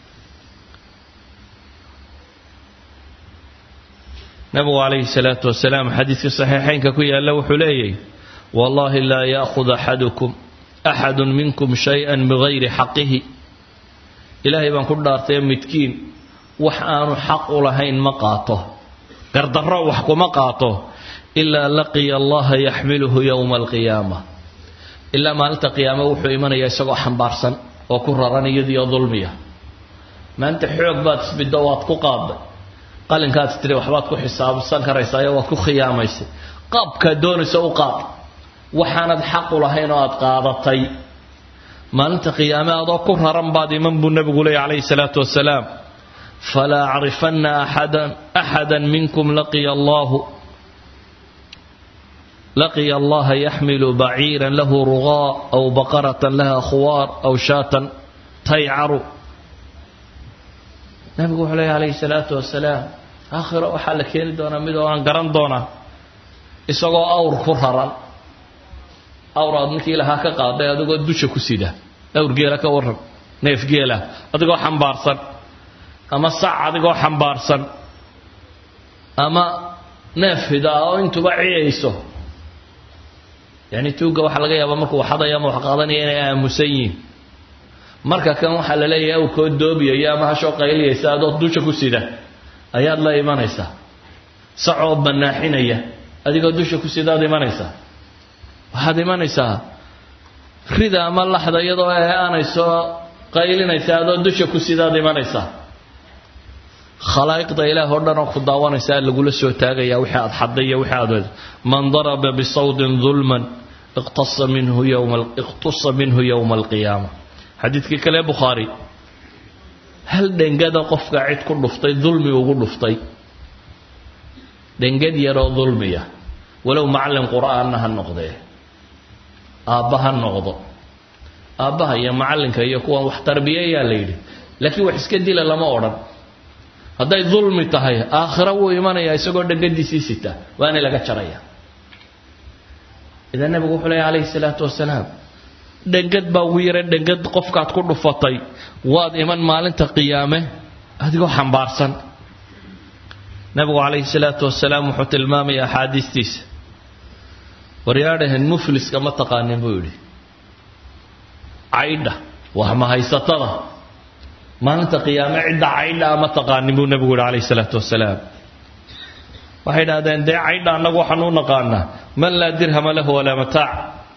nabigu calayhi salaatu wasalaam xadiidka saxiixaynka ku yaalla wuxuu leeyahay wallaahi laa ya'khud axadun minkum shay-an bigayri xaqihi ilaahay baan ku dhaartay midkiin wax aanu xaq u lahayn ma qaato gardarro wax kuma qaato ilaa laqiya allaha yaxmiluhu yowma alqiyaama ilaa maalinta qiyaame wuxuu imanayaa isagoo xambaarsan oo ku raran iyadiyo dulmiya maanta xoog baad isbiddo waad ku qaaday qalinkaad tiri waxbaad ku xisaabsan karaysaa waad ku khiyaamaysay qaabkaad doonaysa u qaad waxaanad xaq u lahayn oo aad qaadatay maalinta qiyaame adoo ku raran baad iman buu nabigu leeyahay calayhi salaatu wasalaam falaa acrifanna axadan minkum laqiya allaha yaxmilu baciiran lahu rugaa aw baqaratan laha khuwaar aw shaatan taycaru nabigu wuxuu leeyahay calayhi salaatu wasalaam aakhiro waxaa la keeni doonaa mid oo aan garan doonaa isagoo awr ku raran awraad ninkii lahaa ka qaaday adigoo dusha ku sida awr geela ka waran neef geela adigoo xambaarsan ama sac adigoo xambaarsan ama neef hidaa oo intuba ciyayso yani tuugga waxaa laga yaabaa markuu waxadaya ama wax qaadanaya inay aamusan yihiin marka kan waxaa la leeyahay awrkoo doobiyaya ama hashoo qayliyaysa adoo dusha ku sida ayaad la imanaysaa sacoo banaaxinaya adigoo dusha ku sidaad imanaysaa waxaad imanaysaa rida ama laxda iyadoo aanayso qaylinaysa adoo dusha ku sidaad imanaysaa khalaa'iqda ilaah oo dhan oo ku daawanaysaa lagula soo taagayaa wixii aad xadday iyo wixii aad man daraba bisawdin dulman iqtasa minhu yowma alqiyaama xadiidkii kale bukhaari hal dhengada qofka cid ku dhuftay dulmi ugu dhuftay dhengad yaroo dulmiya walow macallin qur'aanna ha noqdee aabba ha noqdo aabbaha iyo macallinka iyo kuwan wax tarbiyeeyaa la yidhi laakiin wax iska dila lama odhan hadday dulmi tahay aakhira wuu imanayaa isagoo dhengadiisii sita waana laga jaraya idan nabigu wuxuu leeyahay calayhi salaatu wasalaam dhangad baa ugu yara dhangad qofkaad ku dhufatay waad iman maalinta qiyaame adigoo xambaarsan nabigu calayhi salaatu wasalaam wuxuu tilmaamay axaadiistiisa waryaadhahan mufliska ma taqaanin buu yidhi caydha wax ma haysatada maalinta qiyaame cidda caydha ma taqaanin buu nabigu yidhi calayhi salaatu wasalaam waxay idhahdeen dee caydha annagu waxaan u naqaanaa man laa dirhama lahu walaa mataac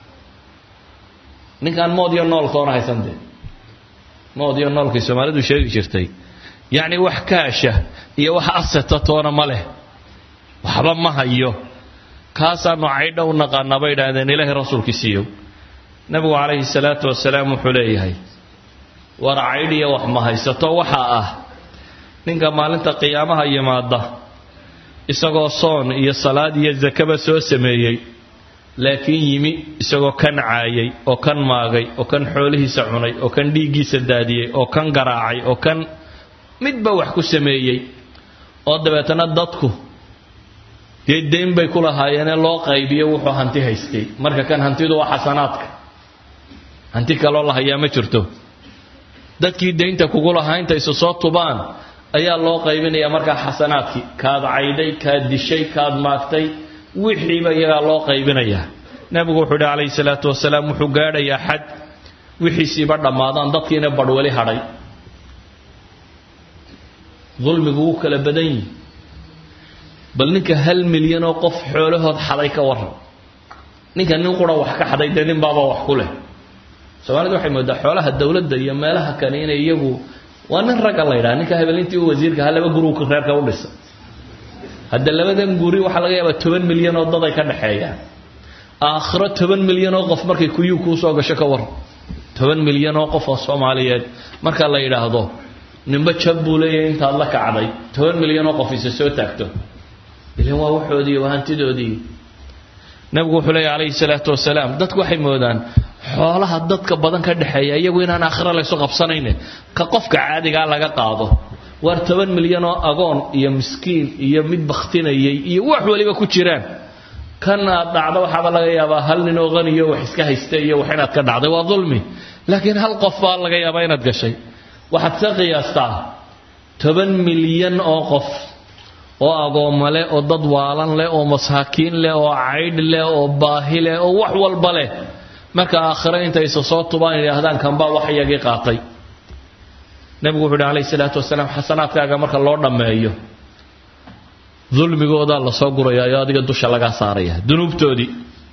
ninkaan mood iyo nool toona haysantee mood iyo noolkii soomaalidu sheegi jirtay yacni wax kaasha iyo wax aseta toona ma leh waxba ma hayo kaasaanu caydha u naqaanaa bay idhahdeen ilaahay rasuulkiisiiyo nabigu calayhi salaatu wasalaam wuxuu leeyahay war caydh iyo wax ma haysato waxaa ah ninka maalinta qiyaamaha yimaada isagoo soon iyo salaad iyo zakaba soo sameeyey laakiin yimi isagoo kan caayay oo kan maagay oo kan xoolihiisa cunay oo kan dhiiggiisa daadiyey oo kan garaacay oo kan midba wax ku sameeyey oo dabeetana dadku dee deyn bay ku lahaayeenee loo qaybiyo wuxuu hanti haystay marka kan hantidu waa xasanaadka hanti kaloo la hayaa ma jirto dadkii deynta kugu lahaa inta isu soo tubaan ayaa loo qaybinayaa markaa xasanaadkii kaad cayday kaad dishay kaad maagtay wixiiba iyagaa loo qaybinayaa nabigu wuxuu yidhi calayhi salaatu wasalaam wuxuu gaadhayaa xad wixiisiiba dhammaadaan dadkiina badh weli hadhay dulmigu wuu kala badan yihi bal ninka 1 milyan oo qof xoolahood xaday ka waran ninka nin qura wax ka xaday dee nin baaba wax ku leh soomaalidu waxay moodaa xoolaha dawladda iyo meelaha kale inay iyagu waa nin ragga la yidhaha ninka habelintii wasiirka ha 2 guri reerka u dhisa hadda 2 guri waxaa laga yaabaa 10 milyan oo dad ay ka dhaxeeyaan aakhiro 10 milyan oo qof markay kuyuu kuu soo gasho ka war 10 milyan oo qof oo Soomaaliyeed marka la yiraahdo ninba jab buu leeyahay intaad la kacday 10 milyan oo qof isa soo taagto ilaa waa waxoodii waa hantidoodii nabigu wuxuu leeyahay calayhi salaatu wasalaam dadku waxay moodaan xoolaha dadka badan ka dhaxeeya iyagu inaan aakhiro la soo qabsanayn ka qofka caadiga laga qaado war 10 milyan oo agoon iyo miskiin iyo mid bakhtinayay iyo wax waliba ku jiraan kana dhacdo waxa laga yaabaa hal nin oo qaniyo wax iska haystay iyo wax inaad ka dhacday waa dulmi laakiin hal qof baa laga yaabaa inaad gashay waxaad ka qiyaastaa 10 milyan oo qof oo agoon leh oo dad waalan leh oo masaakiin leh oo cayd leh oo baahi leh oo wax walba leh marka aakhira intay soo tubaan ilaahdaan kan baa wax iyaga qaatay nabigu wuxuu alayhi salaatu wasalaam xasanaadkaaga marka loo dhameeyo dulmigooda la soo gurayaa iyo adiga dusha laga saaraya dunuubtoodii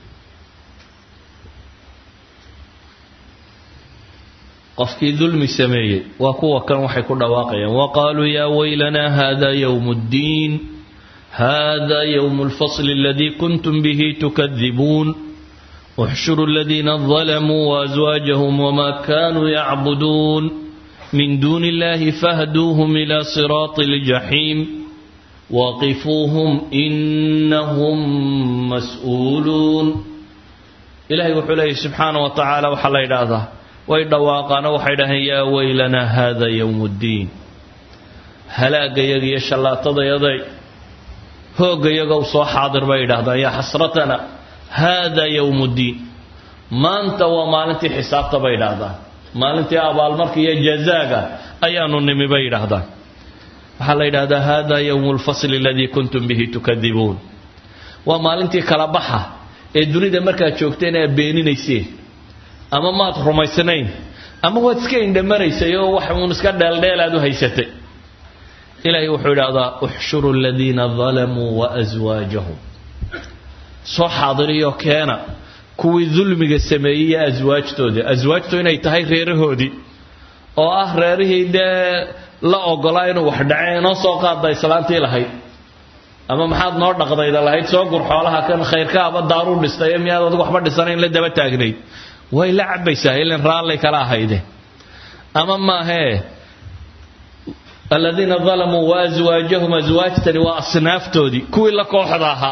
qofkii dulmi sameeyay waa kuwa kan waxay ku dhawaaqayaan waqaalu ya waylana hada yawmuddin hada yawmul fasl alladhi kuntum bihi tukadhibun احشروا الذين ظلموا وأزواجهم وما كانوا يعبدون من دون الله فاهدوهم إلى صراط الجحيم وقفوهم إنهم مسؤولون إلهي وحليه سبحانه وتعالى وحلي هذا ويدواقنا وحيده يا ويلنا هذا يوم الدين هلاك يجي شلاطة يضي هوق يجو صو حاضر بيده يا حسرتنا هذا يوم الدين ما أنت وما أنت حساب تبيده ما أنت أبال مركي جزاك أيان النمي بيده هذا هذا يوم الفصل الذي كنتم به تكذبون وما أنت كلبحة الدنيا ده مركا شوكتين بينين يسيه أما ما ترمي سنين أما هو تسكين ده مريسه يو وحمون سكر دال هذا هيسته إلهي وحول هذا احشر الذين ظلموا وأزواجهم soo xaadiriyo keena kuwii dulmiga sameeyay azwaajtooda inay tahay reerahoodii oo ah reerihii la ogolaa inuu wax dhaceen oo soo qaaday salaantii lahayd ama maxaad noo dhaqdayda lahayd soo gur xoolaha kan khayrka aba daaru dhistay miyaad adigu waxba dhisanayn la daba taagnayd way la cabaysaa ilaa raalay kala ahayde ama ma he alladina zalamu wa azwaajahum azwaajtani wa asnaaftoodii kuwii la kooxda ahaa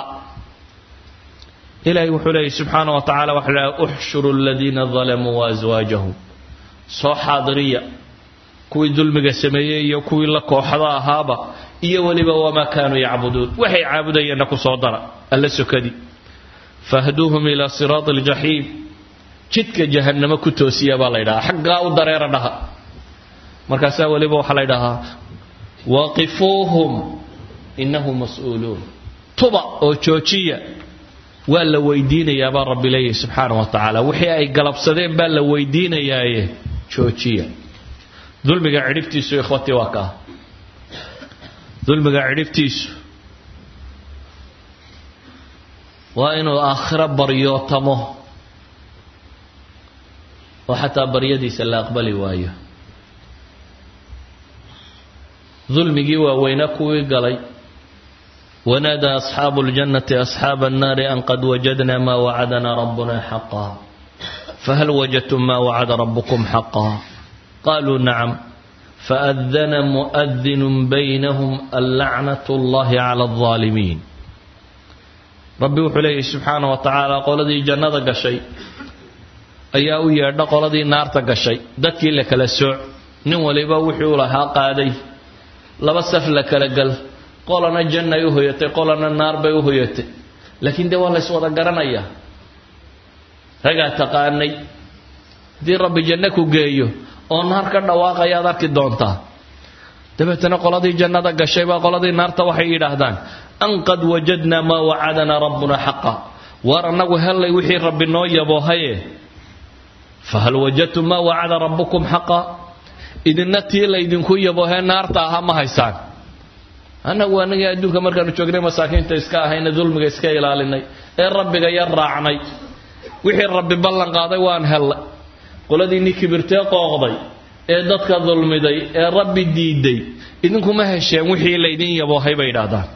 إلهي وحليه سبحانه وتعالى وحلا أحشر الذين ظلموا وأزواجهم صو حاضرية كوي ظلمك السمية كوي لك وحضا هابا إيا ولبا وما كانوا يعبدون وحي عابدين أنكو صدر ألا سكدي فاهدوهم إلى صراط الجحيم jidka jahannamo ku toosiya baa la yidhahaa xaggaa u dareera dhaha markaasaa weliba waxaa la yidhahaa waqifuuhum innahum mas'uuluun tuba oo joojiya waa la weydiinayaa baa rabbi leeyahay subxaanahu wa tacaala wixii ay galabsadeen baa la weydiinayaaye joojiya dulmiga cidhibtiisu ikhwati waa kaa dulmiga cidhibtiisu waa inuu aakhiro baryootamo oo xataa baryadiisa la aqbali waayo dulmigii waaweynaa kuwii galay ونادى أصحاب الجنة أصحاب النار أن قد وجدنا ما وعدنا ربنا حقا فهل وجدتم ما وعد ربكم حقا قالوا نعم فأذن مؤذن بينهم اللعنة الله على الظالمين ربي وحليه سبحانه وتعالى قال ذي جنة قشي أيها ويارد قال ذي نار قشي دكي لك لسوع نولي بوحي لها قادي لبسف لك لقل qolana janna ay u hoyatay qolana naar bay u hoyatay laakiin de waa la iswada garanaya raga taqaanay hadii rabbi janna ku geeyo oo naar ka dhawaaqaya aad arki doontaa dabeetana qoladii jannada gashay baa qoladii naarta waxay yidhaahdaan an qad wajadna ma wa'adana rabbuna haqqan war anagu helay wixii rabbi noo yaboohaye fahal wajadtum ma wa'ada rabbukum haqqan idinna tii la idinku yaboohay naarta aha ma haysaan anagu anaga adduunka markaanu joognay masaakiinta iska ahayna dulmiga iska ilaalinay ee rabbiga yar raacnay wixii rabbi ballan qaaday waan helay qoladii nikibirtee qooqday ee dadka dulmiday ee rabbi diiday idinku ma hesheen wixii la idin yaboohay bay yiraahdaan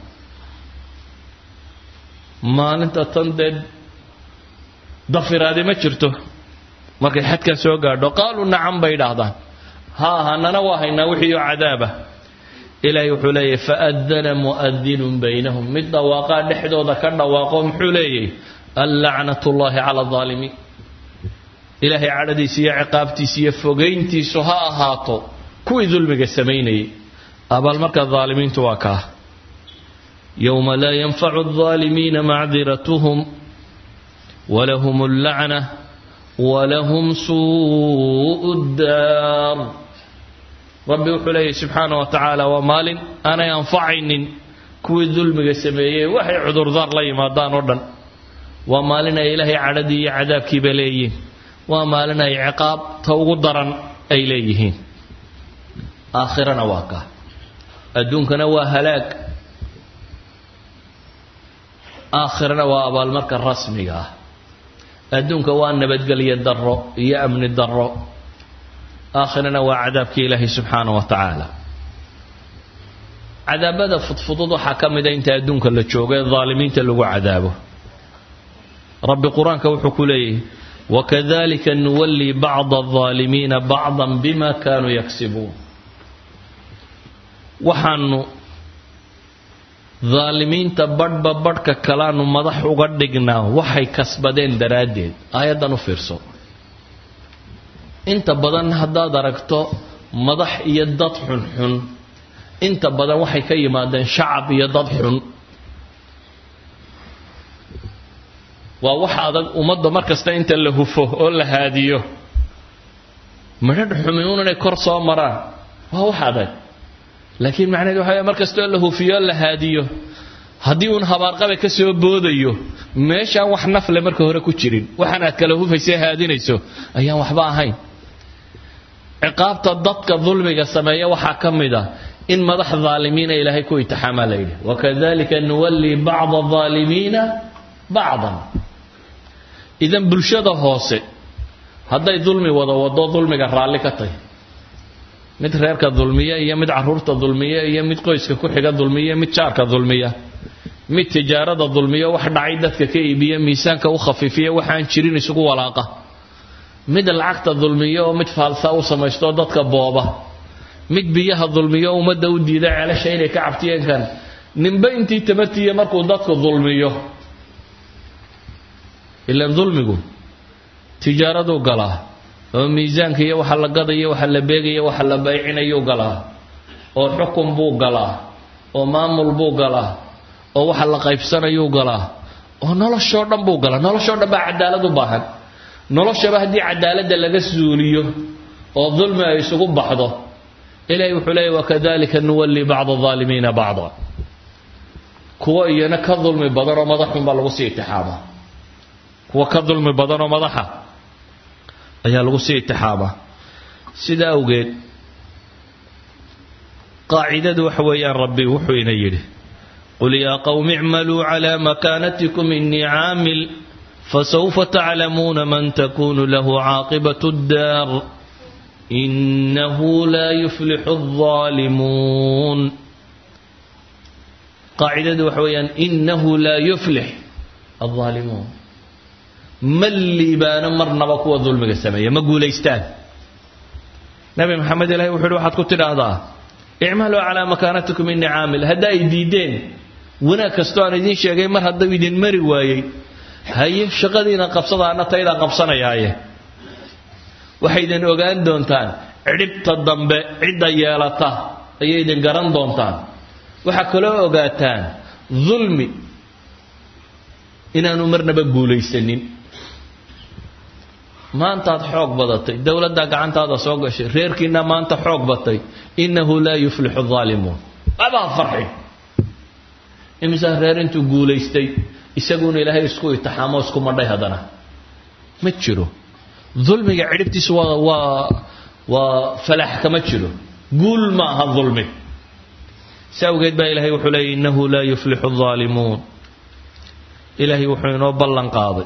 maalinta tandeed dafiraadi ma jirto markay xadka soo gaadho qaalu nacam bay yiraahdaan ha hanana waa haynaa wixii cadaaba إلهي وحليه فأذن مؤذن بينهم من دواقا دحدو ذكر دواقهم حليه اللعنة الله على الظالمين إلهي عددي سي عقابتي سي فوقينتي سها هاتو كوي ظلمك السميني أبا المركة الظالمين تواكاه يوم لا ينفع الظالمين معذرتهم ولهم اللعنة ولهم سوء الدار ربي وحليه سبحانه وتعالى ومال أنا ينفعني كوي ظلمك السميني وحي عذر ذار لي ما دان ردن ومالنا إلهي عددي عذاب كبليه ومالنا عقاب توقدرا إليهين آخرنا واقع أدونك نوا هلاك آخرنا وأبا المركة الرسمية أدونك وأن بدقل يدرو يأمن الدرو آخرنا وعذابك إلهي سبحانه وتعالى عذاب هذا فضفضض حكم إذا أنت أدونك اللي تشوقه الظالمين تلقوا عذابه رب قرآنك وحكو ليه وكذلك نولي بعض الظالمين بعضا بما كانوا يكسبون وحنو ظالمين تبرد ببرد كلانو مضح وقدقنا وحي كسبدين درادين آيادا نفرسو انت بدن هدا دركتو مضح يدد حن انت بدن وحي كيمادين شعب يدد حن ووحا adag umada markasta inta la hufo oo la haadiyo marad xumeeyuna inay kor soo maraan waa wax adag laakiin macnaheedu waxa markasta la hufiyo la haadiyo hadii uu habaar qabe ka soo boodayo meesha wax nafle marka hore ku jirin waxaan aad kala hufaysay haadinayso ayaan waxba ahayn ciqaabta dadka dulmiga sameeya waxa kamida in madax zaalimiina ilaahay ku itixaamalay wakadalika nuwalli ba'd adh-dhalimin ba'dan idan bulshada hoose haday dulmi wado dulmiga raali ka tahay mid reerka dulmiya iyo mid caruurta dulmiya iyo mid qoyska ku xiga dulmiya mid jaarka dulmiya mid tijaarada dulmiya wax dhacay dadka ka iibiya miisaanka u khafiifiya waxaan jirin isugu walaaqa mid lacagta dulmiya oo mid faalsa u sameeysto dadka booba mid biyaha dulmiya umada u diiday ceelasha inay ka cabtiyeen kan ninba intii tamatiya markuu dadku dulmiyo إلا ظلمه تجارته قلاه وميزانك يا وحلا قضية وحلا بيجي وحلا بيعنا يو قلاه وحكم بو قلاه ومامل بو قلاه وحلا قيف سنة يو قلاه ونلا الشرطة بو قلاه نلا الشرطة بعد عدالة باهن noloshaba haddii cadaaladda laga suuliyo oo dulmi ay isugu baxdo ilaahay wuxuu leeyahay wakadalika nuwalli bacda adh-dhaalimiina bacda kuwa iyana ka dulmi badan oo madaxun baa lagu sii itixaama kuwa ka dulmi badan oo madaxa ayaa lagu sii itixaama sida awgeed qaacidadu waxa weeyaan rabbi wuxuu ina yidhi qul yaa qawmi icmaluu calaa makaanatikum innii caamil fasawfa taclamuuna man takunu lahu caaqibatu ddaar innahu laa yuflixu adh-dhaalimuun qaacidadu waxa weeyaan innahu laa yuflix adh-dhaalimuun ma liibaano marnaba kuwa dulmiga sameeya ma guulaystaan nabi maxamed ilaahay wuxuu yidhi waxaad ku tidhaahdaa icmaluu calaa makaanatikum innii caamil hadda ay diideen wanaag kastoo aan idiin sheegay mar hadduu idin mari waayey haye shaqadiina qabsada anna taydaa qabsanayaaye waxaydan ogaan doontaan cidhibta dambe cidda yeelata ayaydan garan doontaan waxaa kaloo ogaataan dulmi inaanu marnaba guulaysanin maantaad xoog badatay dowladda gacantaada soo gashay reerkiina maanta xoog batay innahu laa yuflixu adh-dhaalimuun abaa farxi imisa reer intuu guulaystay isaguna ilaahay isku itixaamo isku madhay haddana ma jiro dulmiga cidhibtiisu waa falax kama jiro guul ma aha dulmi si awgeed baa ilaahay wuxuu leeyay innahu laa yuflixu adh-dhaalimuun ilaahay wuxuu inoo ballan qaaday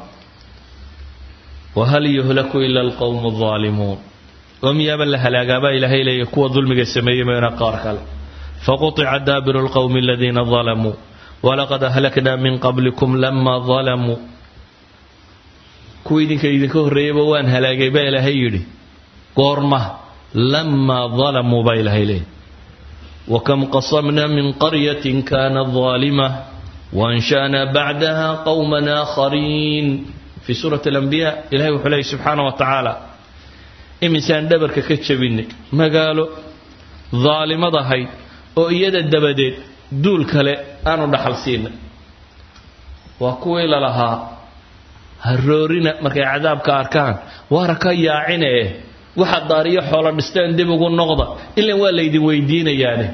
وهل يهلك إلا القوم الظالمون وميابا لهلاقابا إلهي إليه كوى ظلمك السمية من قارك فقطع دابر القوم الذين ظلموا ولقد أهلكنا من قبلكم لما ظلموا كويدين كيدين كهريبا وان هلاقابا إلهي يلي قرمة لما ظلموا با إلهي إليه وكم قصمنا من قرية كانت ظالمة وانشأنا بعدها قوما آخرين في سورة الأنبياء إلهي وحليه سبحانه وتعالى إمسان دبرك كتشبيني ما قالوا ظالمة ضهي وإيادة الدبدين دول كلا أنا دحل سين وكويل لها هرورنا مركي عذاب كاركان واركا يا عينه واحد داريه حول النستان دي بقول نغضة إلا ولا يدي ويدين يعني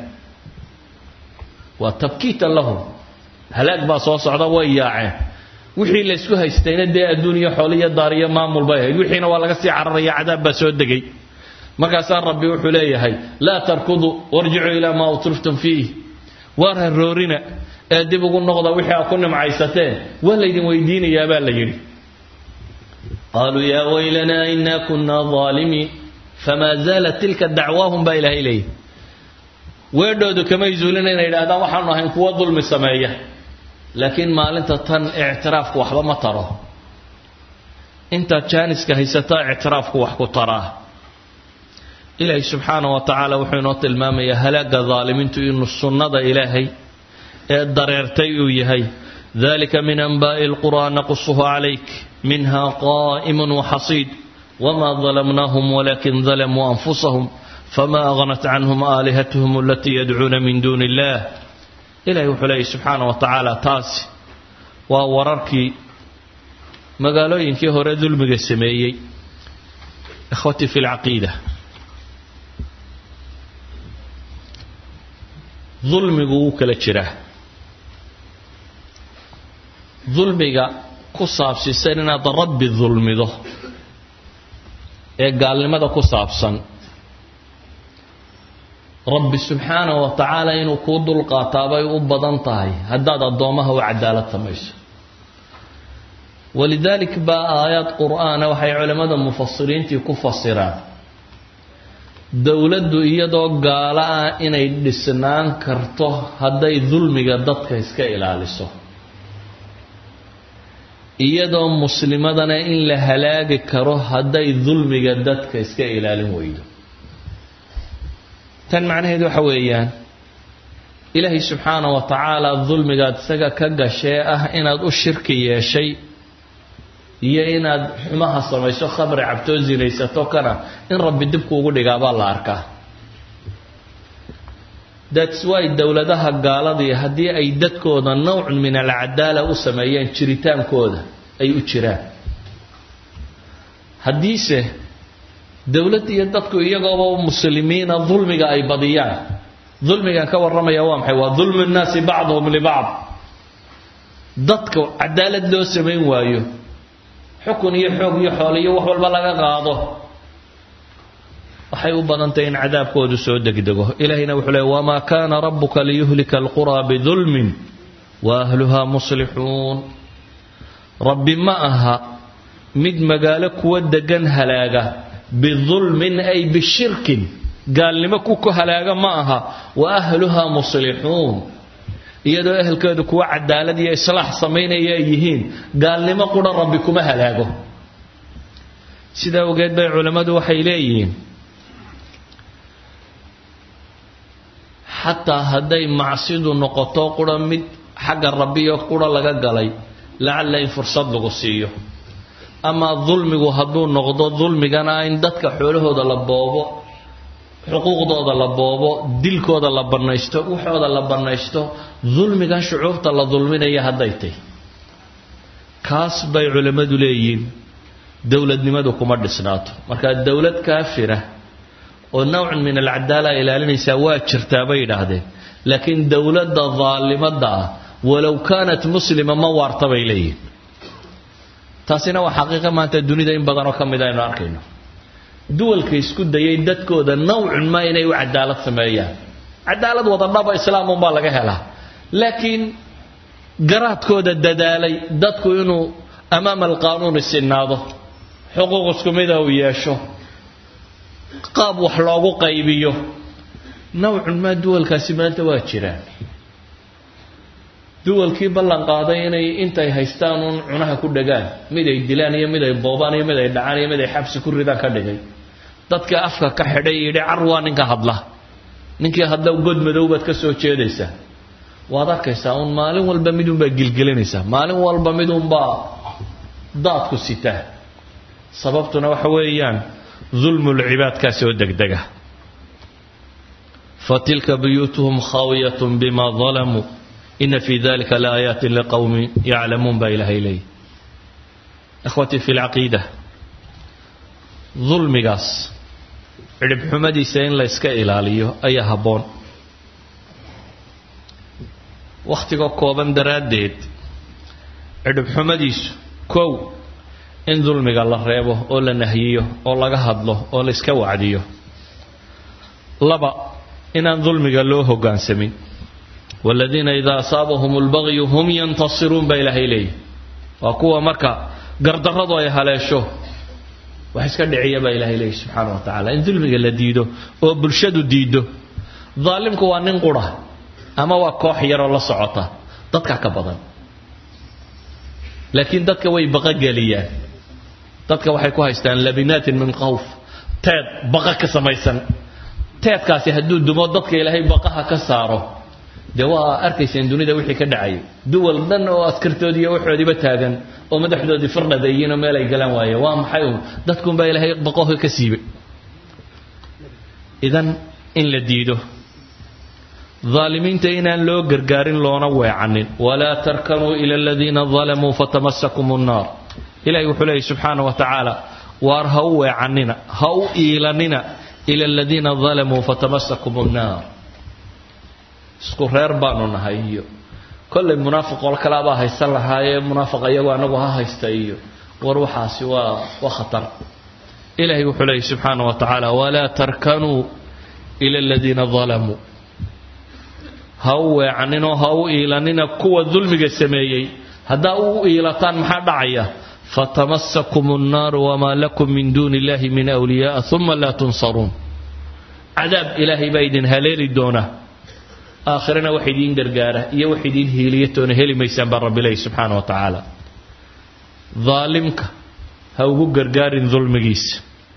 وتبكيتا لهم هلاك باصوص عضا وياعين wixii la isku haystayna dee adduuniya xooliya daariya maamul bay ahayd wixiina waa laga sii cararaya cadaab baa soo degay markaasaa rabbi wuxuu leeyahay laa tarkudu warjicuu ilaa maa utriftum fiih waar haroorina ee dib ugu noqda wixii aad ku nimcaysateen waa laydin weydiinayaa baa la yidhi qaaluu yaa waylanaa innaa kunnaa dhaalimiin famaa zaalat tilka dacwaahum baa ilaahay leeyahay weedhoodu kamay zuulina inay idhaahdaan waxaanu ahayn kuwa dulmi sameeya laakiin maalinta tan ictiraafku waxba ma taro intaad jaaniska haysataa ictiraafku wax ku taraa ilaahay subxaanahu wa tacaala wuxuu inoo tilmaamayaa halaaga dhaalimiintu inuu sunnada ilaahay ee dareertay uu yahay dalika min anbaa'i alquraa naqusuhu calayk minha qaa'imun waxasiid wamaa dalamnaahum walakin dalamuu anfusahum famaa aghnat canhum aalihatuhum alatii yadcuuna min duuni illah ilaahay wuxuu leeyahy subxaana wa tacaala taasi waa wararkii magaalooyinkii hore dulmiga sameeyey ikhwatii fi lcaqiida dulmigu wuu kala jiraa dulmiga ku saabsiisan inaad rabbi dulmido ee gaalnimada ku saabsan rabbi subxaanahu wa tacaala inuu kuu dulqaataabay u badan tahay haddaad addoomaha u cadaalad samayso walidaalik baa aayaad qur'aana waxay culimmada mufasiriintii ku fasiraan dowladdu iyadoo gaalo ah inay dhisnaan karto hadday dulmiga dadka iska ilaaliso iyadoo muslimadana in la halaagi karo hadday dulmiga dadka iska ilaalin weydo tan macnaheedu waxa weeyaan ilaahay subxaanahu wa tacaala dulmigaad isaga ka gashee ah inaad u shirki yeeshay iyo inaad xumaha samayso khamri cabtoo sinaysato kana in rabbi dibku ugu dhigaabaa la arkaa that's why dowladaha gaaladii haddii ay dadkooda nawcun min alcadaala u sameeyeen jiritaankooda ay u jiraan haddiise dawlad iyo dadku iyagooba muslimiina dulmiga ay badiyaan dulmigan ka warramaya waa maxay waa dulmu nnaasi bacduhum libacd dadka cadaalad loo samayn waayo xukun iyo xoog iyo xoolo iyo wax walba laga qaado waxay u badantay in cadaabkoodu soo degdego ilaahayna wuxuu leeyahay wamaa kaana rabbuka liyuhlika alquraa bidulmin wa ahluha muslixuun rabbi ma aha mid magaalo kuwa degan halaaga bidulmin ay bishirkin gaalnimo ku halaaga ma aha wa ahluha muslixuun iyadoo ehelkeedu kuwa cadaalad iyo islaax samaynaya ay yihiin gaalnimo qura rabbi kuma halaago sidaa ogeed bay culimmadu waxay leeyihiin xataa hadday macsidu noqoto qura mid xagga rabbiyo qura laga galay lacalla in fursad lagu siiyo ama dulmigu hadduu noqdo dulmigana in dadka xoolahooda la boobo xuquuqdooda la boobo dilkooda la banaysto waxooda la banaysto dulmigan shucuubta la dulminaya hadday tahay kaas bay culimmadu leeyihiin dowladnimadu kuma dhisnaato marka dowlad kaafira oo nooc min alcadaala ilaalinaysa waa jirtaa bay yidhaahdeen laakiin dowladda daalimada ah walow kaanat muslima ma waarta bay leeyihiin taasina waa xaqiiqa maanta dunida in badanoo ka mid aynu arkayno duwalka isku dayay dadkooda nawcun ma inay u cadaalad sameeyaan cadaalad wada dhaba islaamun baa laga helaa laakiin garaadkooda dadaalay dadku inuu amaama alqaanuun isinaado xuquuq isku mid ah uu yeesho qaab wax loogu qaybiyo nawcun ma duwalkaasi maanta waa jiraan duwalkii ballan qaaday inay intay haystaan uun cunaha ku dhagaan mid ay dilaan iyo mid ay boobaan iyo mid ay dhacaan iyo mid ay xabsi ku ridaan ka dhigay dadka afka ka xidhay yidhi carwaa ninka hadla ninkii hadla god madow baad ka soo jeedaysaa waad arkaysaa uun maalin walba midunbaa gilgelinaysaa maalin walba midunbaa daadku sitaa sababtuna waxa weeyaan dulmu lcibaadkaa soo degdega fatilka buyuutuhum khawiyatun bima dalamuu ina fi dalika laaayaati liqowmi yaclamuun baa ilaahay leeyahy ikhwatii fi lcaqiida dulmigaas cidhibxumadiisa in la yska ilaaliyo ayaa habboon wakhtiga kooban daraaddeed cidhibxumadiisu kow in dulmiga la reebo oo la nahyiyo oo laga hadlo oo la iska wacdiyo laba inaan dulmiga loo hoggaansamin والذين إذا أصابهم البغي هم ينتصرون بإله إليه وقوة مركا قردرضوا يهلاشوه وحسك الدعية بإله إليه سبحانه وتعالى إن ذلك اللي ديده وبرشد ديده ظالمك وانين قرى أما وكوح يرى الله صعطة تدكع كبضا لكن تدكع ويبقى قليا تدكع وحيكوها يستان لبنات من خوف تاد بقى كسميسا تاد كاسي هدود دمود تدكع إلهي بقاها كساره de waa arkayseen dunida wixii ka dhacay duwal dhan oo askartoodii iyo waxoodiiba taagan oo madaxdoodii farnadayeen oo meel ay galaan waaye waa maxay dadku baa ilaahay baqooh ka siibay idan in la diido ظالمينta inaan loo gargaarin loona weecanin wala tarkanu ila alladhina zalamu fatamassakum an-nar ilaahay wuxuu leeyahay subhanahu wa ta'ala war ha u weecanina ha u iilanina ila alladhina zalamu fatamassakum an-nar isku reer baanu nahay iyo kulli munaafiq wal kala baa haysan lahaayeen munaafiq ayagu anagu ha haysta iyo war waxaasi waa khatar ilaahay wuxuu leeyahay subhanahu wa ta'ala wala tarkanu ila alladhina zalamu hawa anino haw ilanina kuwa dulmiga sameeyay hada uu ilataan maxaa dhacaya fatamassakumun nar wama lakum min dunillahi min awliya thumma la tunsarun adab ilahi baydin haleeli doona aakhirana waxidin gargaara iyo waxidin hiiliyatoona heli maysan bar rabbi subhanahu wa ta'ala zalimka ha ugu gargaarin dulmigiisa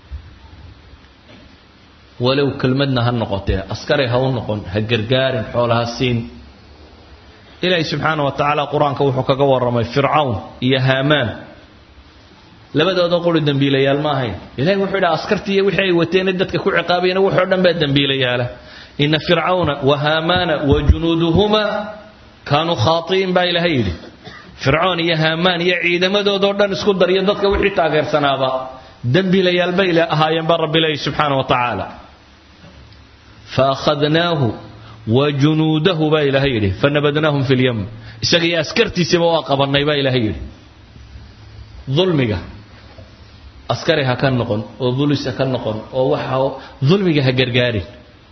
ولو كلمتنا هالنقطة أسكري هالنقطة هالجرجار حولها السين إلهي سبحانه وتعالى قرآن كوحك جوار رمي فرعون يا هامان لبدأ نقول الدنبيل يا الماهي إلهي وحده أسكرتي وحي وتين الدتك كل عقابين وحده بعد الدنبيل يا له إن فرعون وهامان وجنودهما كانوا خاطئين بإلهي فرعون يا هامان يا عيد مدو دورنا نسكت دريا الدتك وحي تاجر سنابا دنبي ليال بيلا أهايان رب الله سبحانه وتعالى فأخذناه وجنوده بيلا هيري فنبذناهم في اليم إساقي أسكرتي سمواقب النيبا إلى هيري ظلمك أسكري هكان نقن وظلس هكان نقن ووحاو ظلمك هقرقاري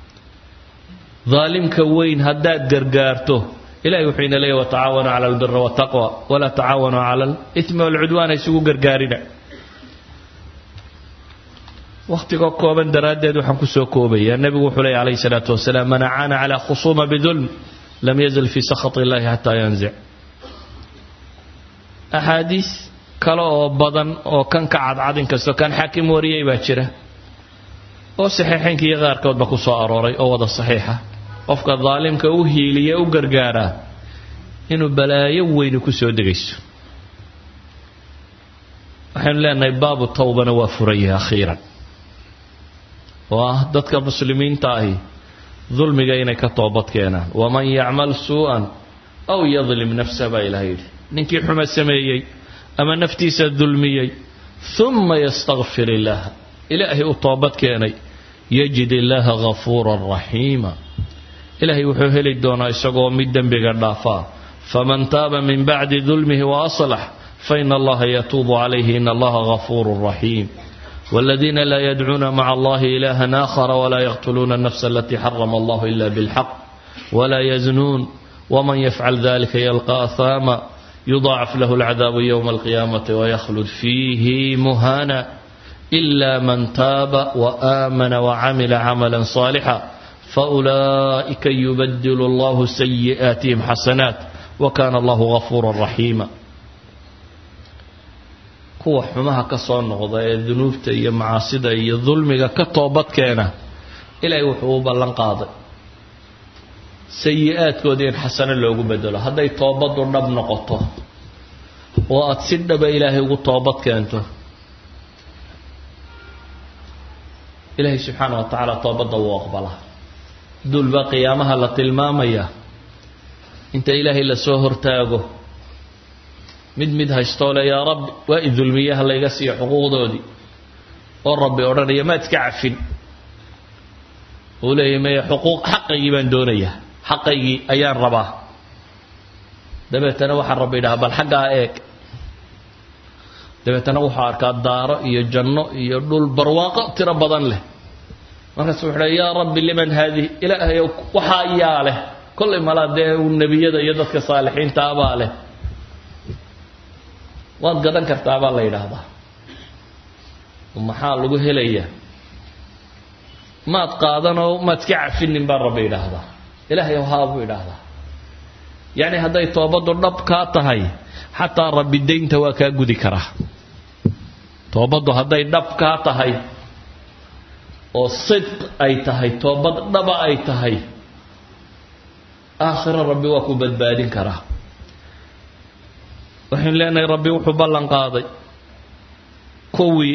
ظالمك وين هداد قرقارته إلا يحين لي وتعاونوا على البر والتقوى ولا تعاونوا على الإثم والعدوان يسوق قرقارنا وقتك كوبا درادد وحنكو سو كوبي النبي وحلي عليه الصلاة والسلام من عان على خصومة بظلم لم يزل في سخط الله حتى ينزع أحاديث كلا بدن أو كان كعد عدن كسو كان حاكم وريي باجرة أو صحيحين كي غير كود بكو سو أروري أو وضع الصحيحة قفك الظالم كأوهيلية وقرقارة إنه بلايا وينكو سو دقيس وحين لأن باب التوبة نوافريها أخيرا وضدك مسلمين تاهي ظلم جاينا كتوبت كينا ومن يعمل سوءا أو يظلم نفسه بإلهي ننكي حمى السميي أما نفتيس الظلمي ثم يستغفر الله إلهي أطوبت كينا يجد الله غفورا رحيما إلهي وحوه للدونا يساقوا مدن بقردافا فمن تاب من بعد ظلمه وأصلح فإن الله يتوب عليه إن الله غفور رحيم والذين لا يدعون مع الله إلها آخر ولا يقتلون النفس التي حرم الله إلا بالحق ولا يزنون ومن يفعل ذلك يلقى أثاما يضاعف له العذاب يوم القيامة ويخلد فيه مهانا إلا من تاب وآمن وعمل عملا صالحا فأولئك يبدل الله سيئاتهم حسنات وكان الله غفورا رحيما kuwa xumaha ka soo noqda ee dunuubta iyo macaasida iyo dulmiga ka toobad keena ilaahay wuxuu u ballan qaaday sayi'aadkoodii in xasano loogu bedelo hadday toobadu dhab noqoto oo aad si dhab ilaahay ugu toobad keento ilaahay subxaanahu wa ta'ala toobada wuu aqbalaa dulba qiyaamaha la tilmaamaya inta ilaahay la soo hortaago mid haystoole yaa rabbi waa idulmiyaha layga siiyo xuquuqdoodii oo rabbi odhanaya ma iska cafin uu leeyahay xuquuq xaqaygii baan doonayaa xaqaygii ayaan rabaa dabeetana waxaa rabbi idhaha bal xaggaa eeg dabeetana waxaa arkaa daaro iyo janno iyo dhul barwaaqo tiro badan leh markaas wuxuu dhahay yaa rabbi liman haadihi ilaahay waxaa yaa leh kollay malaa dee nebiyada iyo dadka saalixiinta abaa leh waad gadan kartaa baa la yidhaahdaa maxaa lagu helayaa maad qaadanoo maad iska cafinin baa rabbi yidhaahdaa ilaahay haa buu yidhaahdaa yacni hadday toobaddu dhab kaa tahay xataa rabbi daynta waa kaa gudi karaa toobaddu hadday dhab kaa tahay oo sidq ay tahay toobad dhaba ay tahay aakhira rabbi waa ku badbaadin karaa waxaan leenahay rabbi wuxuu ballan qaaday kuwii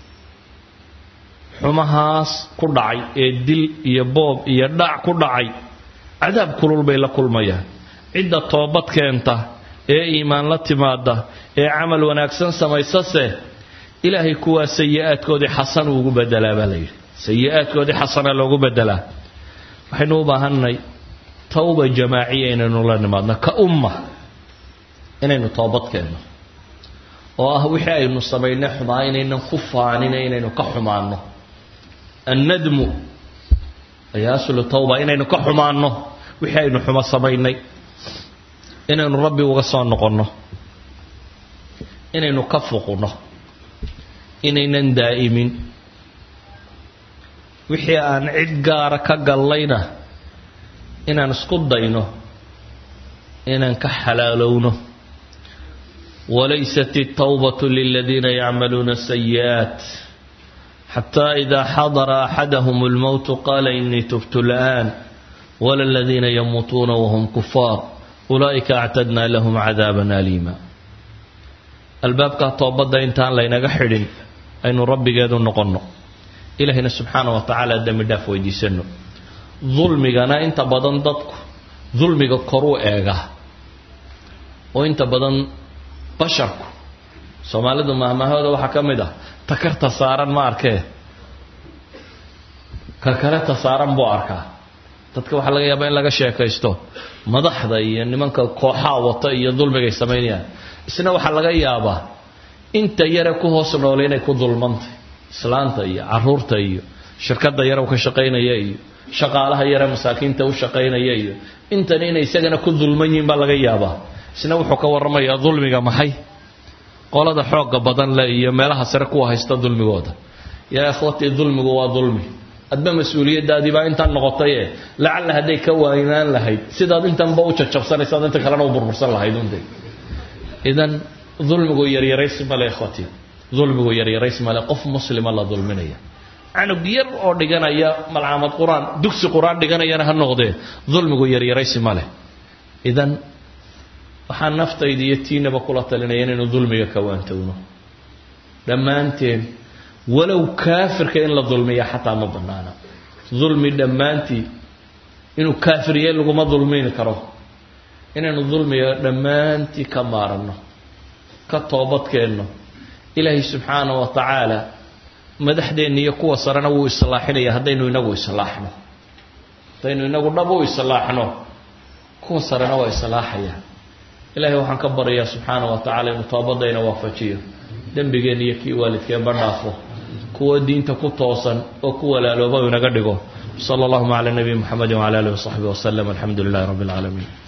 xumahaas ku dhacay ee dil iyo boob iyo dhac ku dhacay cadaab kulul bay la kulmayaan cidda toobad keenta ee iimaan la timaada ee camal wanaagsan samaysase ilaahay kuwaa sayi'aadkoodii xasan ugu bedelaa baa la yidhi sayi'aadkoodii xasana loogu bedelaa waxaynu u baahannahay tawba jamaaciya inaynu la nimaadno ka umma inaynu toobad keenno oo ah wixii aynu samaynay xumaa inaynan ku faanina inaynu ka xumaanno annadmu ayaa aslu tawba inaynu ka xumaanno wixii aynu xumo samaynay inaynu rabbi uga soo noqonno inaynu ka fuqno inaynan daa'imin wixii aan cid gaara ka gallayna inaan isku dayno inaan ka xalaalowno وليست التوبة للذين يعملون السيئات حتى إذا حضر أحدهم الموت قال إني تبت الآن ولا الذين يموتون وهم كفار أولئك أعتدنا لهم عذابا أليما الباب كتوبة إنتان لينا حرين أين ربي قادوا نقنو إلهنا سبحانه وتعالى دم داف ويدي سنو ظلمنا إنت بدن ضدك ظلمك قرو إيغا وإنت بدن basharku Soomaalidu maahmaahooda waxa kamid ah takarta saaran ma arkee ka kale tasaaran buu arkaa dadka waxa laga yaabaa in laga sheekaysto madaxda iyo nimanka kooxaha wata iyo dulmiga ay sameeyaan isna waxa laga yaabaa inta yare ku hoos nool inay ku dulmantay islaanta iyo caruurta iyo shirkadda yare ka shaqeynaya iyo shaqaalaha yare masaakiinta u shaqeynaya iyo intan inay isagana ku dulman yihiin baa laga yaabaa isna wuxuu ka warramayaa dulmiga maxay qolada xoogga badan la iyo meelaha sare ku haysta dulmigooda yaa akhwati dulmigu waa dulmi adba mas'uuliyadaadii baa intaan noqotay lacalla haday ka waynaan lahayd sidaad intan ba u jajabsanaysaa inta kalena u burbursan lahayd unday idan dulmigu yaryarays ma leh akhwati dulmigu yaryarays ma leh qof muslima la dulminaya anug yar oo dhiganaya mal'aamad quraan dugsi quraan dhiganayana ha noqdee dulmigu yaryarays ma leh idan waxaan naftayda iyo tiinaba kula talinayeen inuu dulmiga ka waantowno dhammaanteen walow kaafirka in la dulmiya xataa ma banaana dulmi dhammaantii inuu kaafiriye laguma dulmin karo inaynu dulmiga dhammaantii ka maarano ka toobadkeenno ilaahay subxaanahu wa tacaala madaxdeenna iyo kuwa sarena wuu islaaxinaya haddaynu inagu islaaxno haddaynu inagu dhab u islaaxno kuwa sarena waa islaaxayaan ilaahay waxaan ka baryayaa subxaanahu wa tacaala inuu toobadayna waafajiyo dembigeenna iyo kii waalidkeenba dhaafo kuwa diinta ku toosan oo ku walaalooba inaga dhigo sallallahu ala nabi muhammad wa ala alihi wa sahbihi wa sallam alhamdulillahi rabbil alamin